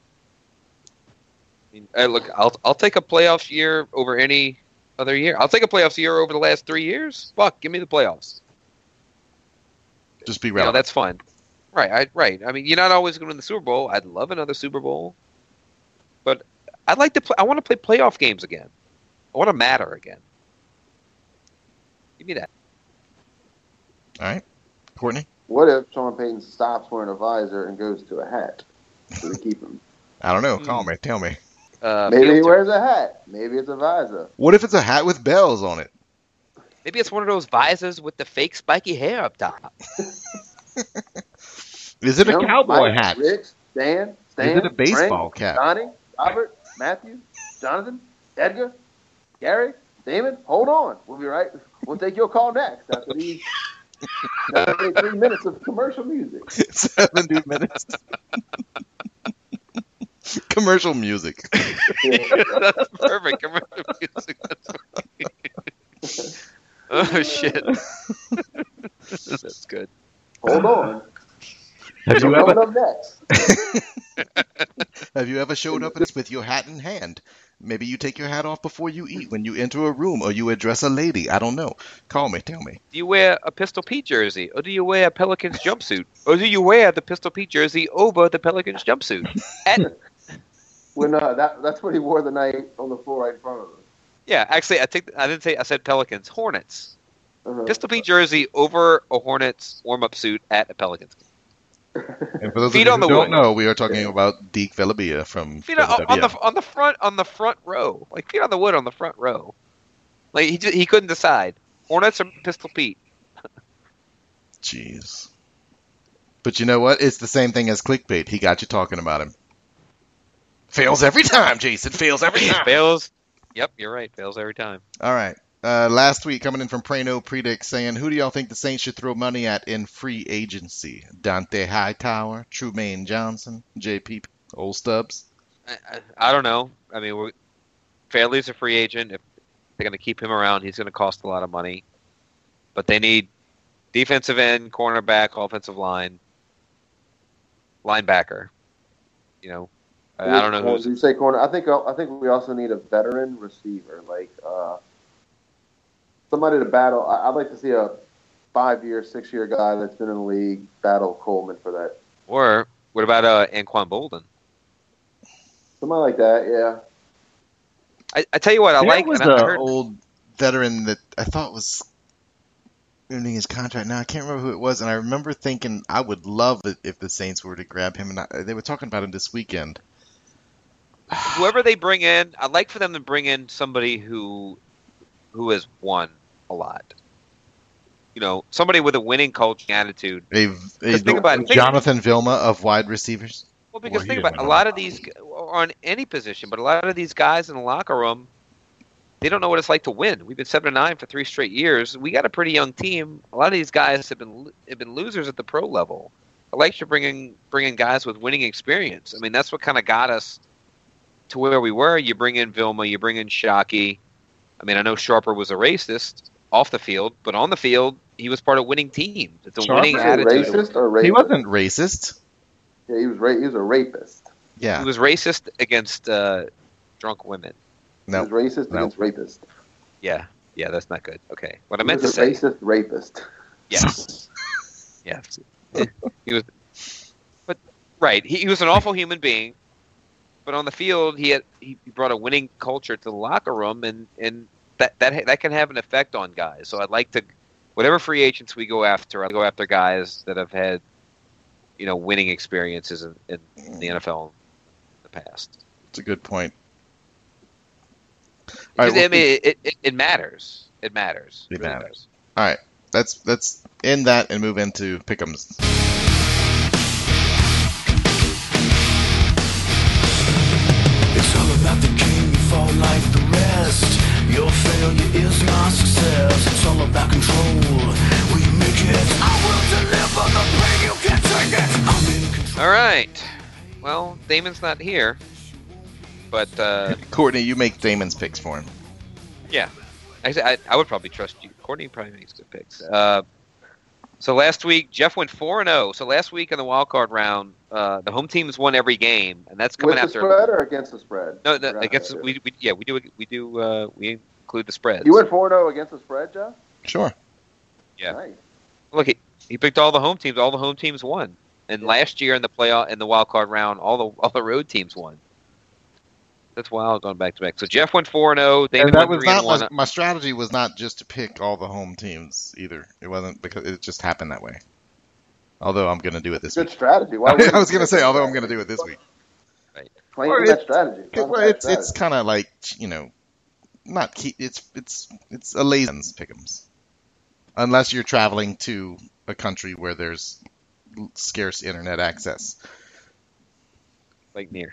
Speaker 1: I mean, look, I'll take a playoff year over any other year. I'll take a playoffs year over the last 3 years. Fuck, give me the playoffs.
Speaker 2: Just be relevant.
Speaker 1: That's fine. Right. I mean, you're not always going to win the Super Bowl. I'd love another Super Bowl, but I'd like to play. I want to play playoff games again. I want to matter again. Give me that.
Speaker 2: All right, Courtney.
Speaker 10: What if Sean Payton stops wearing a visor and goes to a hat? Do we keep him?
Speaker 2: I don't know. Call me. Tell me.
Speaker 10: Maybe he wears a hat. Maybe it's a visor.
Speaker 2: What if it's a hat with bells on it?
Speaker 1: Maybe it's one of those visors with the fake spiky hair up top.
Speaker 2: Is it a cowboy
Speaker 10: Mike,
Speaker 2: hat?
Speaker 10: Rich, Stan,
Speaker 2: Is it a baseball
Speaker 10: Frank,
Speaker 2: cap?
Speaker 10: Johnny, Robert, Matthew, Jonathan, Edgar, Gary, Damon. Hold on. We'll be right. We'll take your call next after these 3 minutes of commercial music.
Speaker 2: 70 minutes. Commercial music.
Speaker 1: That's perfect. Commercial music. That's oh shit. That's good.
Speaker 10: Hold on.
Speaker 2: Have
Speaker 10: you ever up next?
Speaker 2: Have you ever showed up with your hat in hand? Maybe you take your hat off before you eat when you enter a room, or you address a lady. I don't know. Call me. Tell me.
Speaker 1: Do you wear a Pistol Pete jersey, or do you wear a Pelicans jumpsuit, or do you wear the Pistol Pete jersey over the Pelicans jumpsuit?
Speaker 10: That's what he wore the night on the floor right in front of him.
Speaker 1: Yeah, actually, I said Pelicans, Hornets. Pistol Pete jersey over a Hornets warm-up suit at a Pelicans game.
Speaker 2: And for those of you who don't know, we are talking about Deke Villabia from
Speaker 1: feet on the front row, like feet on the wood on the front row. Like he couldn't decide, Hornets or Pistol Pete.
Speaker 2: Jeez. But you know what? It's the same thing as clickbait. He got you talking about him. Fails every time, Jason. Fails every time.
Speaker 1: Fails. Yep, you're right. Fails every time.
Speaker 2: All right. Last week, coming in from Prano Predict saying, who do y'all think the Saints should throw money at in free agency? Dante Hightower, Trumaine Johnson, JP, Old Stubbs?
Speaker 1: I don't know. I mean, Fairley's a free agent. If they're going to keep him around, he's going to cost a lot of money. But they need defensive end, cornerback, offensive line, linebacker. You know, I don't know who's.
Speaker 10: You say corner. I think we also need a veteran receiver, like somebody to battle. I'd like to see a 5-year, 6-year guy that's been in the league battle Coleman for that.
Speaker 1: Or what about Anquan Bolden?
Speaker 10: Somebody like that, yeah.
Speaker 1: I tell you what, I
Speaker 2: was an old veteran that I thought was ending his contract. Now I can't remember who it was, and I remember thinking I would love it if the Saints were to grab him. And they were talking about him this weekend.
Speaker 1: Whoever they bring in, I'd like for them to bring in somebody who has won a lot. You know, somebody with a winning coaching attitude.
Speaker 2: Think about Jonathan Vilma of wide receivers.
Speaker 1: Well, because think about it, a lot of these on any position, but a lot of these guys in the locker room, they don't know what it's like to win. We've been 7-9 for 3 straight years. We got a pretty young team. A lot of these guys have been losers at the pro level. I like to bring in guys with winning experience. I mean, that's what kind of got us to where we were. You bring in Vilma, you bring in Shockey. I mean, I know Sharper was a racist off the field, but on the field, he was part of winning teams. It's a winning attitude.
Speaker 10: Racist or racist?
Speaker 2: He wasn't racist.
Speaker 10: Yeah, he was a rapist.
Speaker 2: Yeah,
Speaker 1: he was racist against drunk women.
Speaker 10: No, he was racist against rapists.
Speaker 1: Yeah, that's not good. Okay, what I meant to say.
Speaker 10: Racist rapist.
Speaker 1: Yes. Yeah. He was, but right, he was an awful human being. But on the field, he brought a winning culture to the locker room, and that can have an effect on guys. So I'd like to, whatever free agents we go after, I'll go after guys that have had, you know, winning experiences in the NFL in the past.
Speaker 2: It's a good point.
Speaker 1: All right, I mean, it matters. It matters.
Speaker 2: It really matters. All right, let's end that and move into Pick'ems.
Speaker 11: About the king, you fall like the rest. Your failure is my success. It's all about control. We make it. I will deliver the pain. You can't take it. I'm in control.
Speaker 1: All right. Well, Damon's not here, but
Speaker 2: Courtney, you make Damon's picks for him.
Speaker 1: Yeah, I would probably trust you. Courtney probably makes good picks. So last week, Jeff went 4-0. So last week in the wild card round, the home teams won every game, and that's coming after.
Speaker 10: With the spread or against the spread?
Speaker 1: No, against we include the spreads.
Speaker 10: You went 4-0 against the spread, Jeff?
Speaker 2: Sure.
Speaker 1: Yeah.
Speaker 10: Nice.
Speaker 1: Look, he picked all the home teams. All the home teams won, and last year in the playoff in the wild card round, all the road teams won. That's wild, going back to back. So Jeff went 4-0. Damon went 3-1.
Speaker 2: My strategy was not just to pick all the home teams either. It wasn't because it just happened that way. Although I'm going to do it this week.
Speaker 10: Good strategy.
Speaker 2: I was going to say, although I'm going to do it this week.
Speaker 1: Right.
Speaker 10: Claim that strategy.
Speaker 2: It's kind of like, you know, not key. It's a lazy pick'ems, unless you're traveling to a country where there's scarce internet access.
Speaker 1: Like near.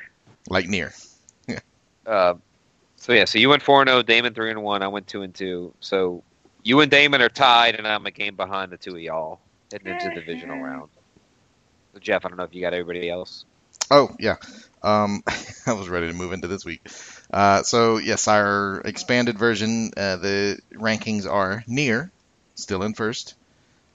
Speaker 1: So you went 4-0, Damon 3-1, I went 2-2. So you and Damon are tied, and I'm a game behind the two of y'all heading into the divisional round. So Jeff, I don't know if you got everybody else.
Speaker 2: Oh yeah, I was ready to move into this week. So yes, our expanded version, the rankings are Near, still in first.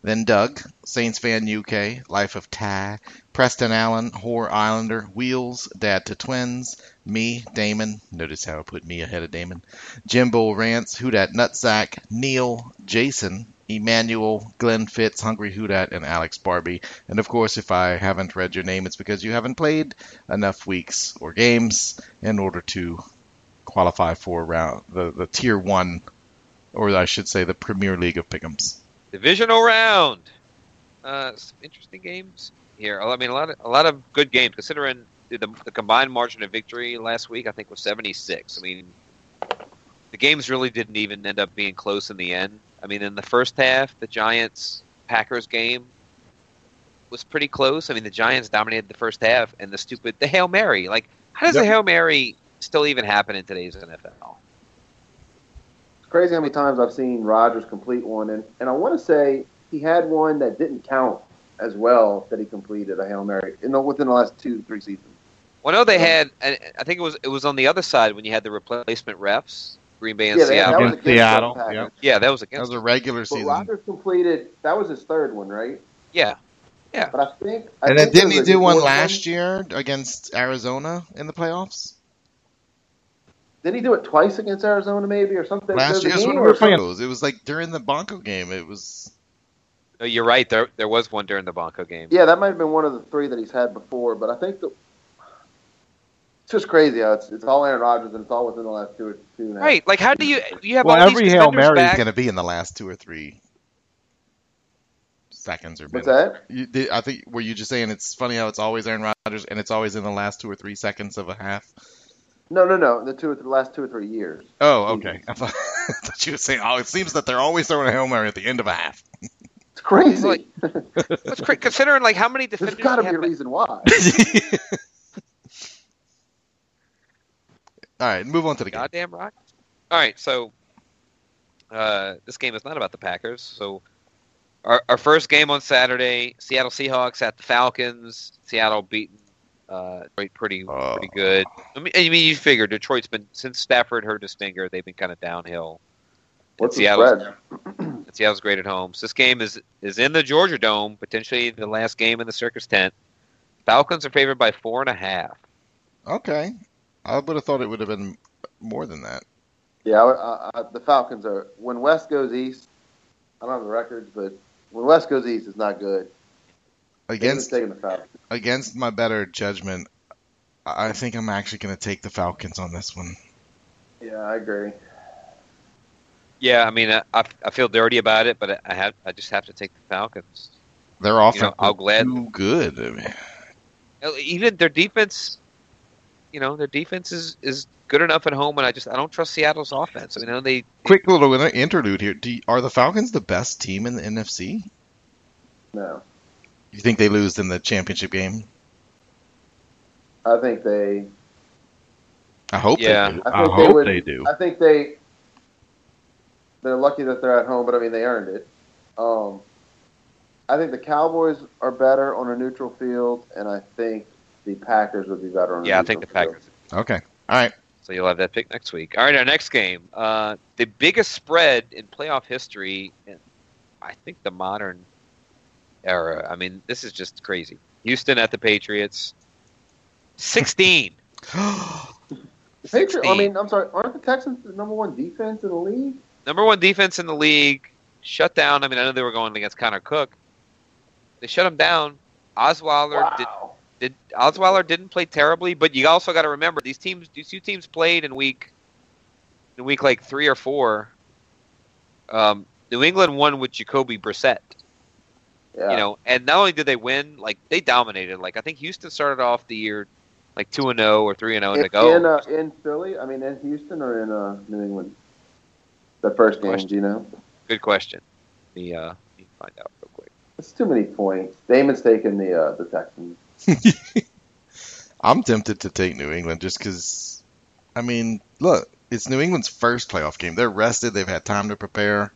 Speaker 2: Then Doug, Saints fan UK, Life of Ty, Preston Allen, Whore Islander, Wheels, Dad to Twins, me, Damon, notice how I put me ahead of Damon, Jimbo Rants, Hoodat Nutsack, Neil, Jason, Emmanuel, Glenn Fitz, Hungry Hoodat, and Alex Barbie. And of course, if I haven't read your name, it's because you haven't played enough weeks or games in order to qualify for the Tier 1, or I should say the Premier League of Pick'ems.
Speaker 1: Divisional round. Some interesting games here. I mean, a lot of good games considering the combined margin of victory last week. I think was 76. I mean, the games really didn't even end up being close in the end. I mean, in the first half, the Giants-Packers game was pretty close. I mean, the Giants dominated the first half, and the Hail Mary. Like, how does the Hail Mary still even happen in today's NFL?
Speaker 10: It's crazy how many times I've seen Rodgers complete one, and I want to say he had one that didn't count as well that he completed a Hail Mary within the last 2-3 seasons.
Speaker 1: Well, no, they had. I think it was on the other side when you had the replacement refs, Green Bay and Seattle.
Speaker 2: Against Seattle.
Speaker 1: Yeah, that was against.
Speaker 2: That was a regular season.
Speaker 10: Rodgers completed. That was his third one, right?
Speaker 1: Yeah.
Speaker 10: But I think.
Speaker 2: And then didn't he do one last year against Arizona in the playoffs?
Speaker 10: Did he do it twice against Arizona, maybe, or something?
Speaker 2: Last year, when we were playing those, it was like during the Bronco game. It was.
Speaker 1: No, you're right. There was one during the Bronco game.
Speaker 10: Yeah, that might have been one of the three that he's had before. But I think it's just crazy how it's all Aaron Rodgers and it's all within the last 2 or 2.5.
Speaker 1: Right. Like, how do you have
Speaker 2: well,
Speaker 1: all
Speaker 2: every
Speaker 1: these
Speaker 2: Hail
Speaker 1: defenders
Speaker 2: Mary is
Speaker 1: back?
Speaker 2: going to be in the last 2 or 3 seconds or minutes.
Speaker 10: What's that?
Speaker 2: I think were you just saying it's funny how it's always Aaron Rodgers and it's always in the last 2 or 3 seconds of a half?
Speaker 10: No. The last 2 or 3 years.
Speaker 2: Oh, okay. I thought you were saying, it seems that they're always throwing a Hail Mary at the end of a half.
Speaker 10: It's crazy.
Speaker 1: It's crazy considering like how many defenders.
Speaker 10: There's got to be a reason why.
Speaker 2: All right, move on to the game.
Speaker 1: Goddamn rock. All right, so this game is not about the Packers. So our first game on Saturday, Seattle Seahawks at the Falcons. Seattle beaten Detroit pretty good. I mean, you figure Detroit's been since Stafford hurt his finger, they've been kind of downhill.
Speaker 10: What's the spread?
Speaker 1: Seattle's great at home. So this game is in the Georgia Dome, potentially the last game in the circus tent. Falcons are favored by 4.5.
Speaker 2: Okay. I would have thought it would have been more than that.
Speaker 10: Yeah, the Falcons are. When West goes east, I don't have the records, but when West goes east, it's not good.
Speaker 2: Against
Speaker 10: taking the Falcons.
Speaker 2: Against my better judgment, I think I'm actually going to take the Falcons on this one.
Speaker 10: Yeah, I agree.
Speaker 1: Yeah, I mean, I feel dirty about it, but I just have to take the Falcons.
Speaker 2: Their offense
Speaker 1: too
Speaker 2: good. I mean.
Speaker 1: Even their defense, their defense is good enough at home, and I don't trust Seattle's offense. I mean,
Speaker 2: Quick little interlude here. Are the Falcons the best team in the NFC?
Speaker 10: No.
Speaker 2: You think they lose in the championship game?
Speaker 10: I think they.
Speaker 2: I hope they do.
Speaker 10: I hope they do. I think they're lucky that they're at home, but I mean they earned it. I think the Cowboys are better on a neutral field, and I think the Packers would be better on a neutral field.
Speaker 1: Yeah, I think the Packers.
Speaker 2: Okay. All right.
Speaker 1: So you'll have that pick next week. All right, our next game. The biggest spread in playoff history, in, I think, the modern era. I mean, this is just crazy. Houston at the Patriots. 16.
Speaker 10: Patriots. I mean, I'm sorry. Aren't the Texans the number one defense in the league?
Speaker 1: Number one defense in the league. Shut down. I mean, I know they were going against Connor Cook. They shut him down. Osweiler Osweiler didn't play terribly, but you also got to remember these two teams played in week like 3 or 4. New England won with Jacoby Brissett.
Speaker 10: Yeah.
Speaker 1: And not only did they win, like they dominated. Like I think Houston started off the year like 2-0 or 3-0
Speaker 10: in Philly. I mean, in Houston or in New England. The first game, do you know?
Speaker 1: Good question. Let me find out real quick.
Speaker 10: It's too many points. Damon's taking the Texans.
Speaker 2: I'm tempted to take New England just because, I mean, look, it's New England's first playoff game. They're rested. They've had time to prepare.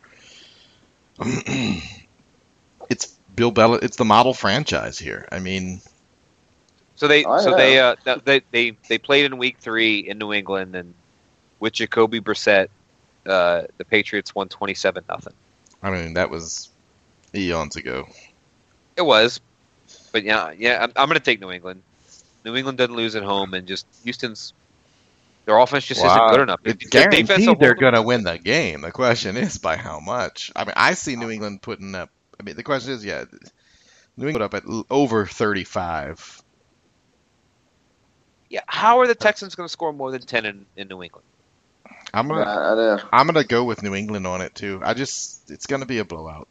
Speaker 2: It's Bill Belichick. It's the model franchise here. I mean,
Speaker 1: they played in week 3 in New England, and with Jacoby Brissett, the Patriots won 27-0.
Speaker 2: I mean, that was eons ago.
Speaker 1: It was, but yeah, I'm going to take New England. New England doesn't lose at home, and just Houston's their offense just isn't good enough.
Speaker 2: It's
Speaker 1: Their defense
Speaker 2: guaranteed
Speaker 1: will
Speaker 2: they're
Speaker 1: hold
Speaker 2: going to
Speaker 1: them.
Speaker 2: win the game. The question is by how much. I mean, I see New England putting up. I mean, the question is, New England put up at over 35.
Speaker 1: Yeah, how are the Texans going to score more than 10 in New England?
Speaker 2: I'm gonna go with New England on it too. It's gonna be a blowout.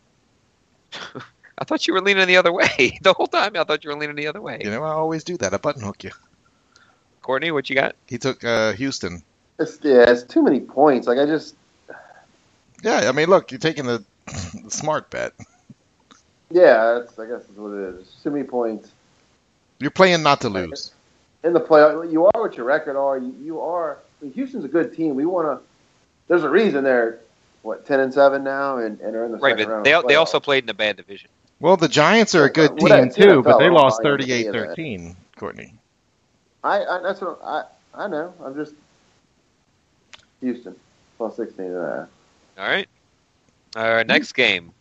Speaker 1: I thought you were leaning the other way the whole time. I thought you were leaning the other way.
Speaker 2: You know, I always do that. I button hook you.
Speaker 1: Courtney, what you got?
Speaker 2: He took Houston.
Speaker 10: It's too many points. Like
Speaker 2: Yeah, I mean, look, you're taking the smart bet.
Speaker 10: Yeah, I guess that's what it is. Too many points.
Speaker 2: You're playing not to lose.
Speaker 10: In the playoff, you are what your record are. You are. I mean, Houston's a good team. We want to. There's a reason they're 10-7 now, and are in the
Speaker 1: Right,
Speaker 10: second
Speaker 1: but
Speaker 10: round.
Speaker 1: they also played in a bad division.
Speaker 2: Well, the Giants are a good team too, but they lost 38-13. Courtney.
Speaker 10: That's what I know. I'm just Houston plus 16.5.
Speaker 1: All right. Our next game.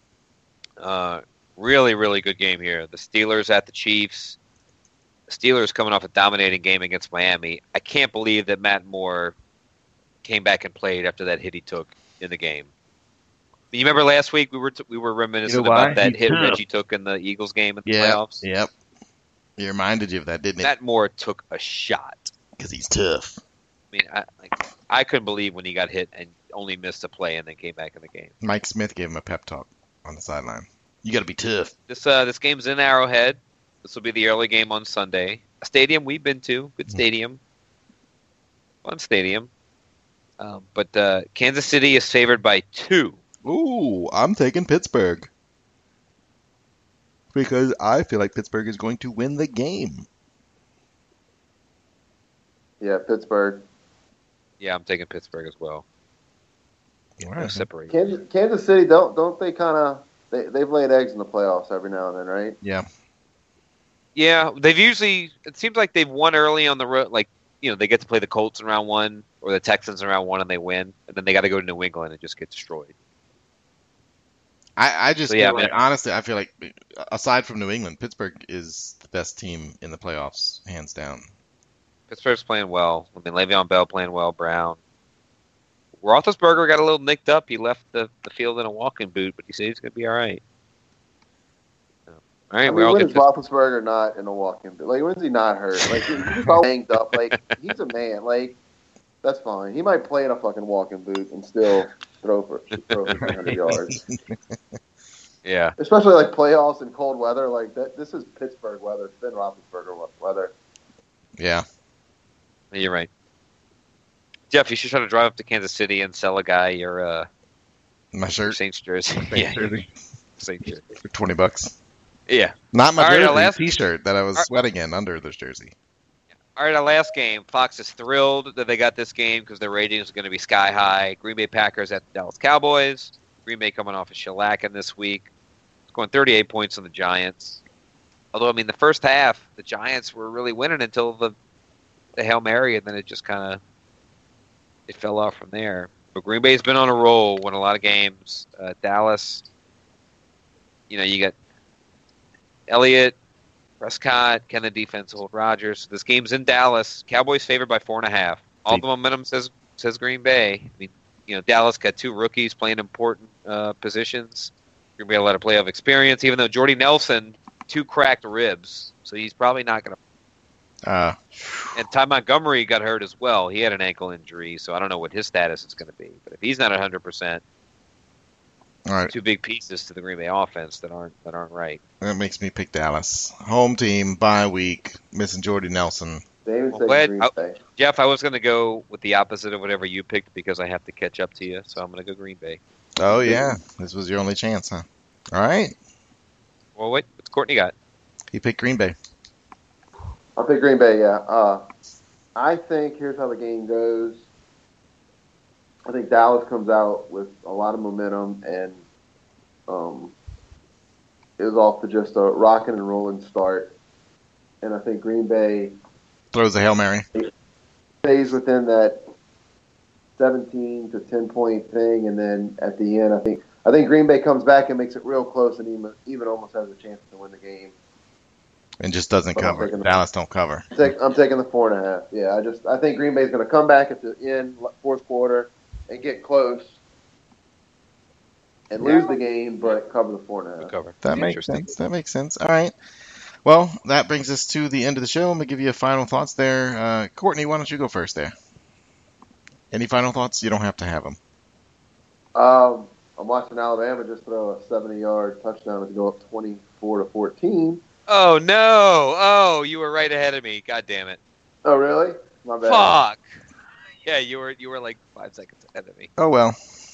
Speaker 1: Really, really good game here. The Steelers at the Chiefs. The Steelers coming off a dominating game against Miami. I can't believe that Matt Moore came back and played after that hit he took in the game. You remember last week we were reminiscing about that hit Reggie took in the Eagles game in the playoffs?
Speaker 2: Yep. He reminded you of that, didn't he?
Speaker 1: Matt Moore took a shot.
Speaker 2: Because he's tough.
Speaker 1: I mean, I couldn't believe when he got hit and only missed a play and then came back in the game.
Speaker 2: Mike Smith gave him a pep talk on the sideline. You got to be tough.
Speaker 1: This game's in Arrowhead. This will be the early game on Sunday. A stadium we've been to. Good stadium. Fun stadium. But Kansas City is favored by 2.
Speaker 2: Ooh, I'm taking Pittsburgh. Because I feel like Pittsburgh is going to win the game.
Speaker 10: Yeah, Pittsburgh.
Speaker 1: Yeah, I'm taking Pittsburgh as well.
Speaker 2: All right.
Speaker 1: Separate.
Speaker 10: Kansas City, don't they kind of they've laid eggs in the playoffs every now and then, right?
Speaker 2: Yeah.
Speaker 1: Yeah, they've usually. It seems like they've won early on the road. Like they get to play the Colts in round 1 or the Texans in round 1 and they win, and then they got to go to New England and just get destroyed.
Speaker 2: I just feel like, honestly, I feel like aside from New England, Pittsburgh is the best team in the playoffs, hands down.
Speaker 1: Pittsburgh's playing well. I mean, Le'Veon Bell playing well. Brown. Roethlisberger got a little nicked up. He left the field in a walking boot, but he said he's going to be all right. All right,
Speaker 10: when is Roethlisberger not in a walking boot? Like, when's he not hurt? Like, he's all banged up. Like, he's a man. Like, that's fine. He might play in a fucking walking boot and still throw for 300 yards.
Speaker 1: Yeah.
Speaker 10: Especially like playoffs and cold weather. Like that. This is Pittsburgh weather. It's been Roethlisberger weather.
Speaker 2: Yeah.
Speaker 1: You're right. Jeff, you should try to drive up to Kansas City and sell a guy your
Speaker 2: my shirt,
Speaker 1: Saints jersey.
Speaker 2: Saints jersey.
Speaker 1: Saints jersey
Speaker 2: for $20.
Speaker 1: Yeah.
Speaker 2: Not my
Speaker 1: jersey,
Speaker 2: last T-shirt that I was sweating in under this jersey.
Speaker 1: All right, our last game. Fox is thrilled that they got this game because their ratings are going to be sky high. Green Bay Packers at the Dallas Cowboys. Green Bay coming off a shellacking this week. Scoring 38 points on the Giants. Although, I mean, the first half, the Giants were really winning until the Hail Mary, and then it just kind of it fell off from there. But Green Bay's been on a roll, won a lot of games. Dallas, you got Elliott, Prescott, can the defense hold Rodgers? This game's in Dallas. Cowboys favored by 4.5. All the momentum says Green Bay. I mean, Dallas got 2 rookies playing important positions. Green Bay had a lot of playoff experience, even though Jordy Nelson, 2 cracked ribs, so he's probably not going to. And Ty Montgomery got hurt as well. He had an ankle injury, so I don't know what his status is going to be. But if he's not 100%,
Speaker 2: all right,
Speaker 1: 2 big pieces to the Green Bay offense that aren't right.
Speaker 2: That makes me pick Dallas. Home team, bye week, missing Jordy Nelson.
Speaker 1: Jeff, I was going to go with the opposite of whatever you picked because I have to catch up to you, so I'm going to go Green Bay.
Speaker 2: Oh, yeah. This was your only chance, huh? All right.
Speaker 1: Well, what's Courtney got?
Speaker 2: He picked Green Bay.
Speaker 10: I'll pick Green Bay, yeah. I think here's how the game goes. I think Dallas comes out with a lot of momentum and is off to just a rocking and rolling start. And I think Green Bay
Speaker 2: throws a Hail Mary.
Speaker 10: Stays within that 17 to 10 point thing, and then at the end, I think I think Green Bay comes back and makes it real close, and even almost has a chance to win the game.
Speaker 2: And just doesn't cover. Dallas don't cover.
Speaker 10: I'm taking the 4.5. Yeah, I think Green Bay's going to come back at the end, fourth quarter, and get close and lose the game, but cover the 4.5.
Speaker 1: Cover.
Speaker 2: That makes sense. That makes sense. All right. Well, that brings us to the end of the show. I'm going to give you final thoughts there. Courtney, why don't you go first there? Any final thoughts? You don't have to have them.
Speaker 10: I'm watching Alabama just throw a 70-yard touchdown to go up 24-14.
Speaker 1: Oh, no. Oh, you were right ahead of me. God damn it.
Speaker 10: Oh, really? My bad.
Speaker 1: Fuck. Yeah, you were like 5 seconds ahead of me.
Speaker 2: Oh, well.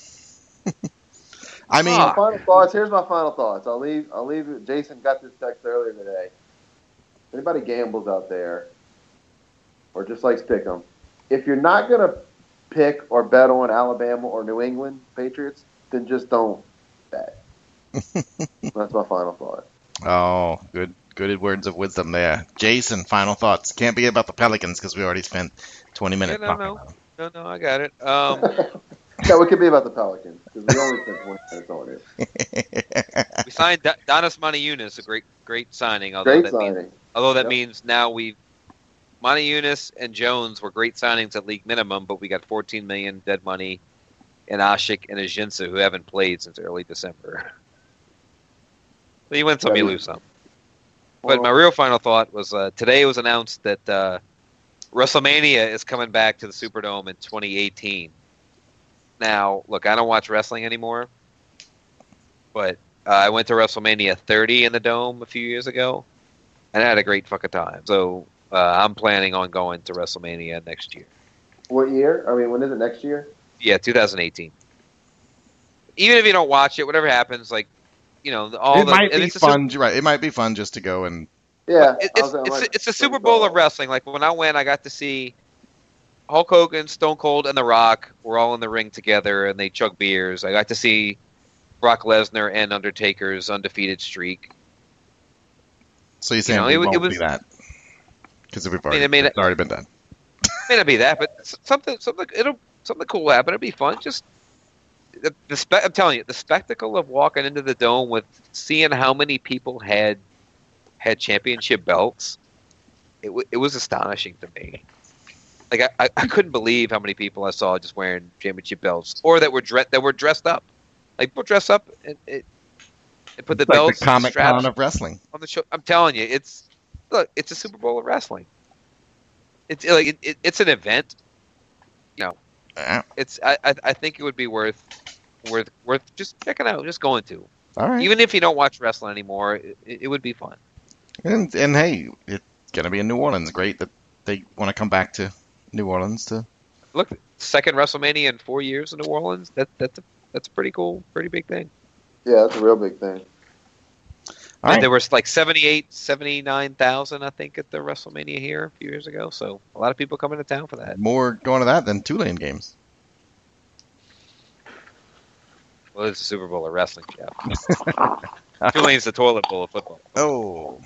Speaker 2: I mean,
Speaker 10: final thoughts. Here's my final thoughts. I'll leave it. Jason got this text earlier today. If anybody gambles out there or just likes pick 'em, if you're not going to pick or bet on Alabama or New England Patriots, then just don't bet. That's my final thought.
Speaker 2: Oh, good words of wisdom there. Jason, final thoughts. Can't be about the Pelicans because we already spent 20 minutes talking about them.
Speaker 1: No, I got it.
Speaker 10: No, it could be about the Pelicans because we only spent 20 minutes on it.
Speaker 1: We signed Donis Montiunas, a great signing. Although that means now Montiunas and Jones were great signings at league minimum, but we got $14 million dead money in Ashik and Ajinça, who haven't played since early December. Well, you win some, you lose some. But my real final thought was today it was announced that WrestleMania is coming back to the Superdome in 2018. Now, look, I don't watch wrestling anymore, but I went to WrestleMania 30 in the Dome a few years ago, and I had a great fucking time. So I'm planning on going to WrestleMania next year.
Speaker 10: What year? I mean, when is it next year?
Speaker 1: Yeah, 2018. Even if you don't watch it, whatever happens, like, you know,
Speaker 2: it might be fun. Right? It might be fun just to go and.
Speaker 10: Yeah,
Speaker 1: it's a Super Bowl of wrestling. Like when I went, I got to see Hulk Hogan, Stone Cold, and The Rock were all in the ring together, and they chug beers. I got to see Brock Lesnar and Undertaker's undefeated streak.
Speaker 2: So you're saying it won't be that? Because it's already been done.
Speaker 1: It may not be that, but something cool will happen. It'll be fun. Just I'm telling you, the spectacle of walking into the Dome with seeing how many people had championship belts, it was astonishing to me. Like I couldn't believe how many people I saw just wearing championship belts, or that were dressed up. Like people dress up and put the belts.
Speaker 2: Like the Comic Con of wrestling
Speaker 1: on the show. I'm telling you, it's a Super Bowl of wrestling. It's like it's an event. You know, I think it would be worth just checking out, just going to.
Speaker 2: All right.
Speaker 1: Even if you don't watch wrestling anymore, it would be fun.
Speaker 2: And hey, it's gonna be in New Orleans. Great that they want to come back to New Orleans to
Speaker 1: look. Second WrestleMania in 4 years in New Orleans. That's a pretty cool, pretty big thing.
Speaker 10: Yeah, that's a real big thing.
Speaker 2: Right.
Speaker 1: There was like 79,000, I think, at the WrestleMania here a few years ago. So a lot of people coming to town for that.
Speaker 2: More going to that than Tulane games.
Speaker 1: Well, it's a Super Bowl of wrestling, Jeff. Tulane's the toilet bowl of football.
Speaker 2: Oh.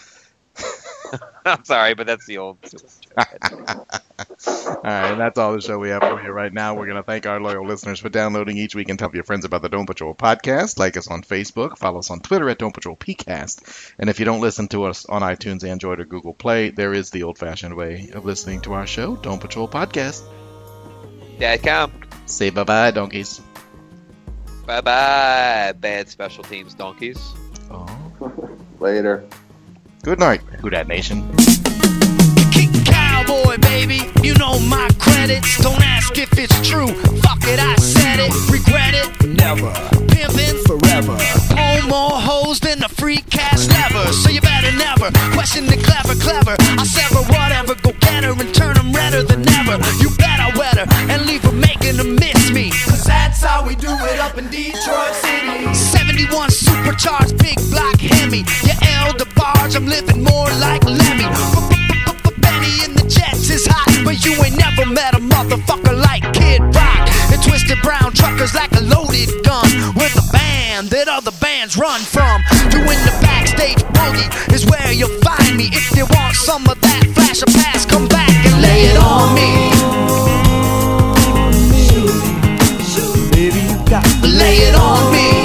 Speaker 1: I'm sorry, but that's the old
Speaker 2: All right, and that's all the show we have for you right now. We're going to thank our loyal listeners for downloading each week and tell your friends about the Dome Patrol podcast. Like us on Facebook, follow us on Twitter at Dome Patrol PCast. And if you don't listen to us on iTunes, Android, or Google Play, there is the old-fashioned way of listening to our show, Dome Patrol Podcast.
Speaker 1: .com.
Speaker 2: Say bye-bye, donkeys.
Speaker 1: Bye-bye, bad special teams donkeys.
Speaker 2: Oh.
Speaker 10: Later.
Speaker 2: Good night, Who Dat Nation.
Speaker 11: Cowboy, baby, you know my credits. Don't ask if it's true. Fuck it, I said it. Regret it? Never. Pimpin' forever. Own more hoes than the free cash lever. So you better never question the clever. I sever whatever, go get her and turn them redder than ever. You better wet her and leave her making her miss me. Cause that's how we do it up in Detroit City. 71 supercharged, big block Hemi. You elder barge, I'm living more like Lemmy. Benny in the Jets is hot, but you ain't never met a motherfucker like Kid Rock. And twisted brown truckers like a loaded gun. We're the band that other bands run from. Doing the backstage boogie is where you'll find me. If you want some of that flash or pass, come back and lay it on me. Baby, you got to lay it on me.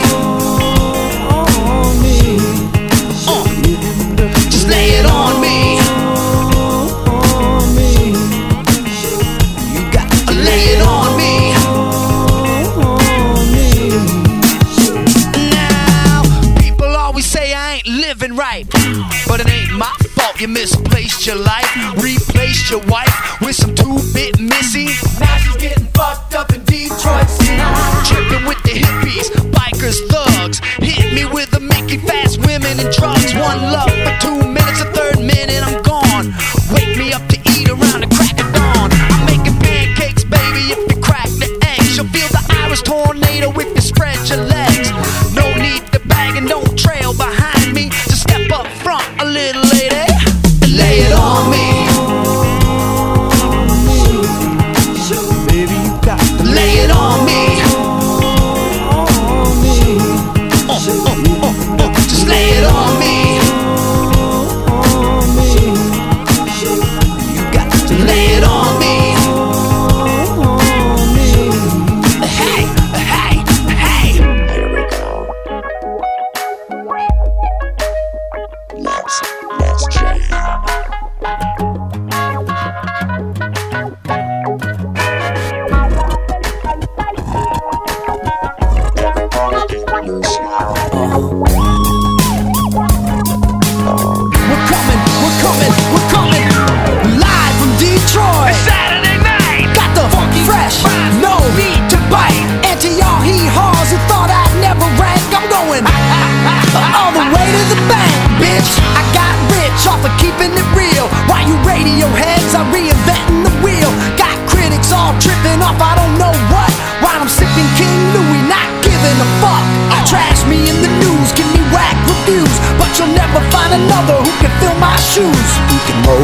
Speaker 11: life. Replaced your wife with some 2-bit missy. Now she's getting fucked up in Detroit City. Tripping with the hippies, bikers, thugs. Hit me with the Mickey, fast women and drugs. One love for 2 minutes, a third minute I'm gone. Wake me up to eat around the crack of dawn. I'm making pancakes, baby, if you crack the eggs. You'll feel the Irish tornado if you spread your legs. No need to bag and don't trail behind me. Just step up front a little lady and lay it on me. Baby, you got to lay it on me. Just lay it on me. You got to lay it on me. Hey, hey, hey. Here we go. Let's jam. We're coming, live from Detroit. It's Saturday night. Got the funky fresh, no need to bite. And to y'all hee-haws who thought I'd never rank, I'm going all the way to the bank, bitch. I got rich off of keeping it real. While you radio heads are reinventing the wheel. Got critics all tripping off I don't know what. While I'm sipping King Louis, not giving a fuck. Trash me in the news, give me whack reviews, but you'll never find another who can fill my shoes. You can mow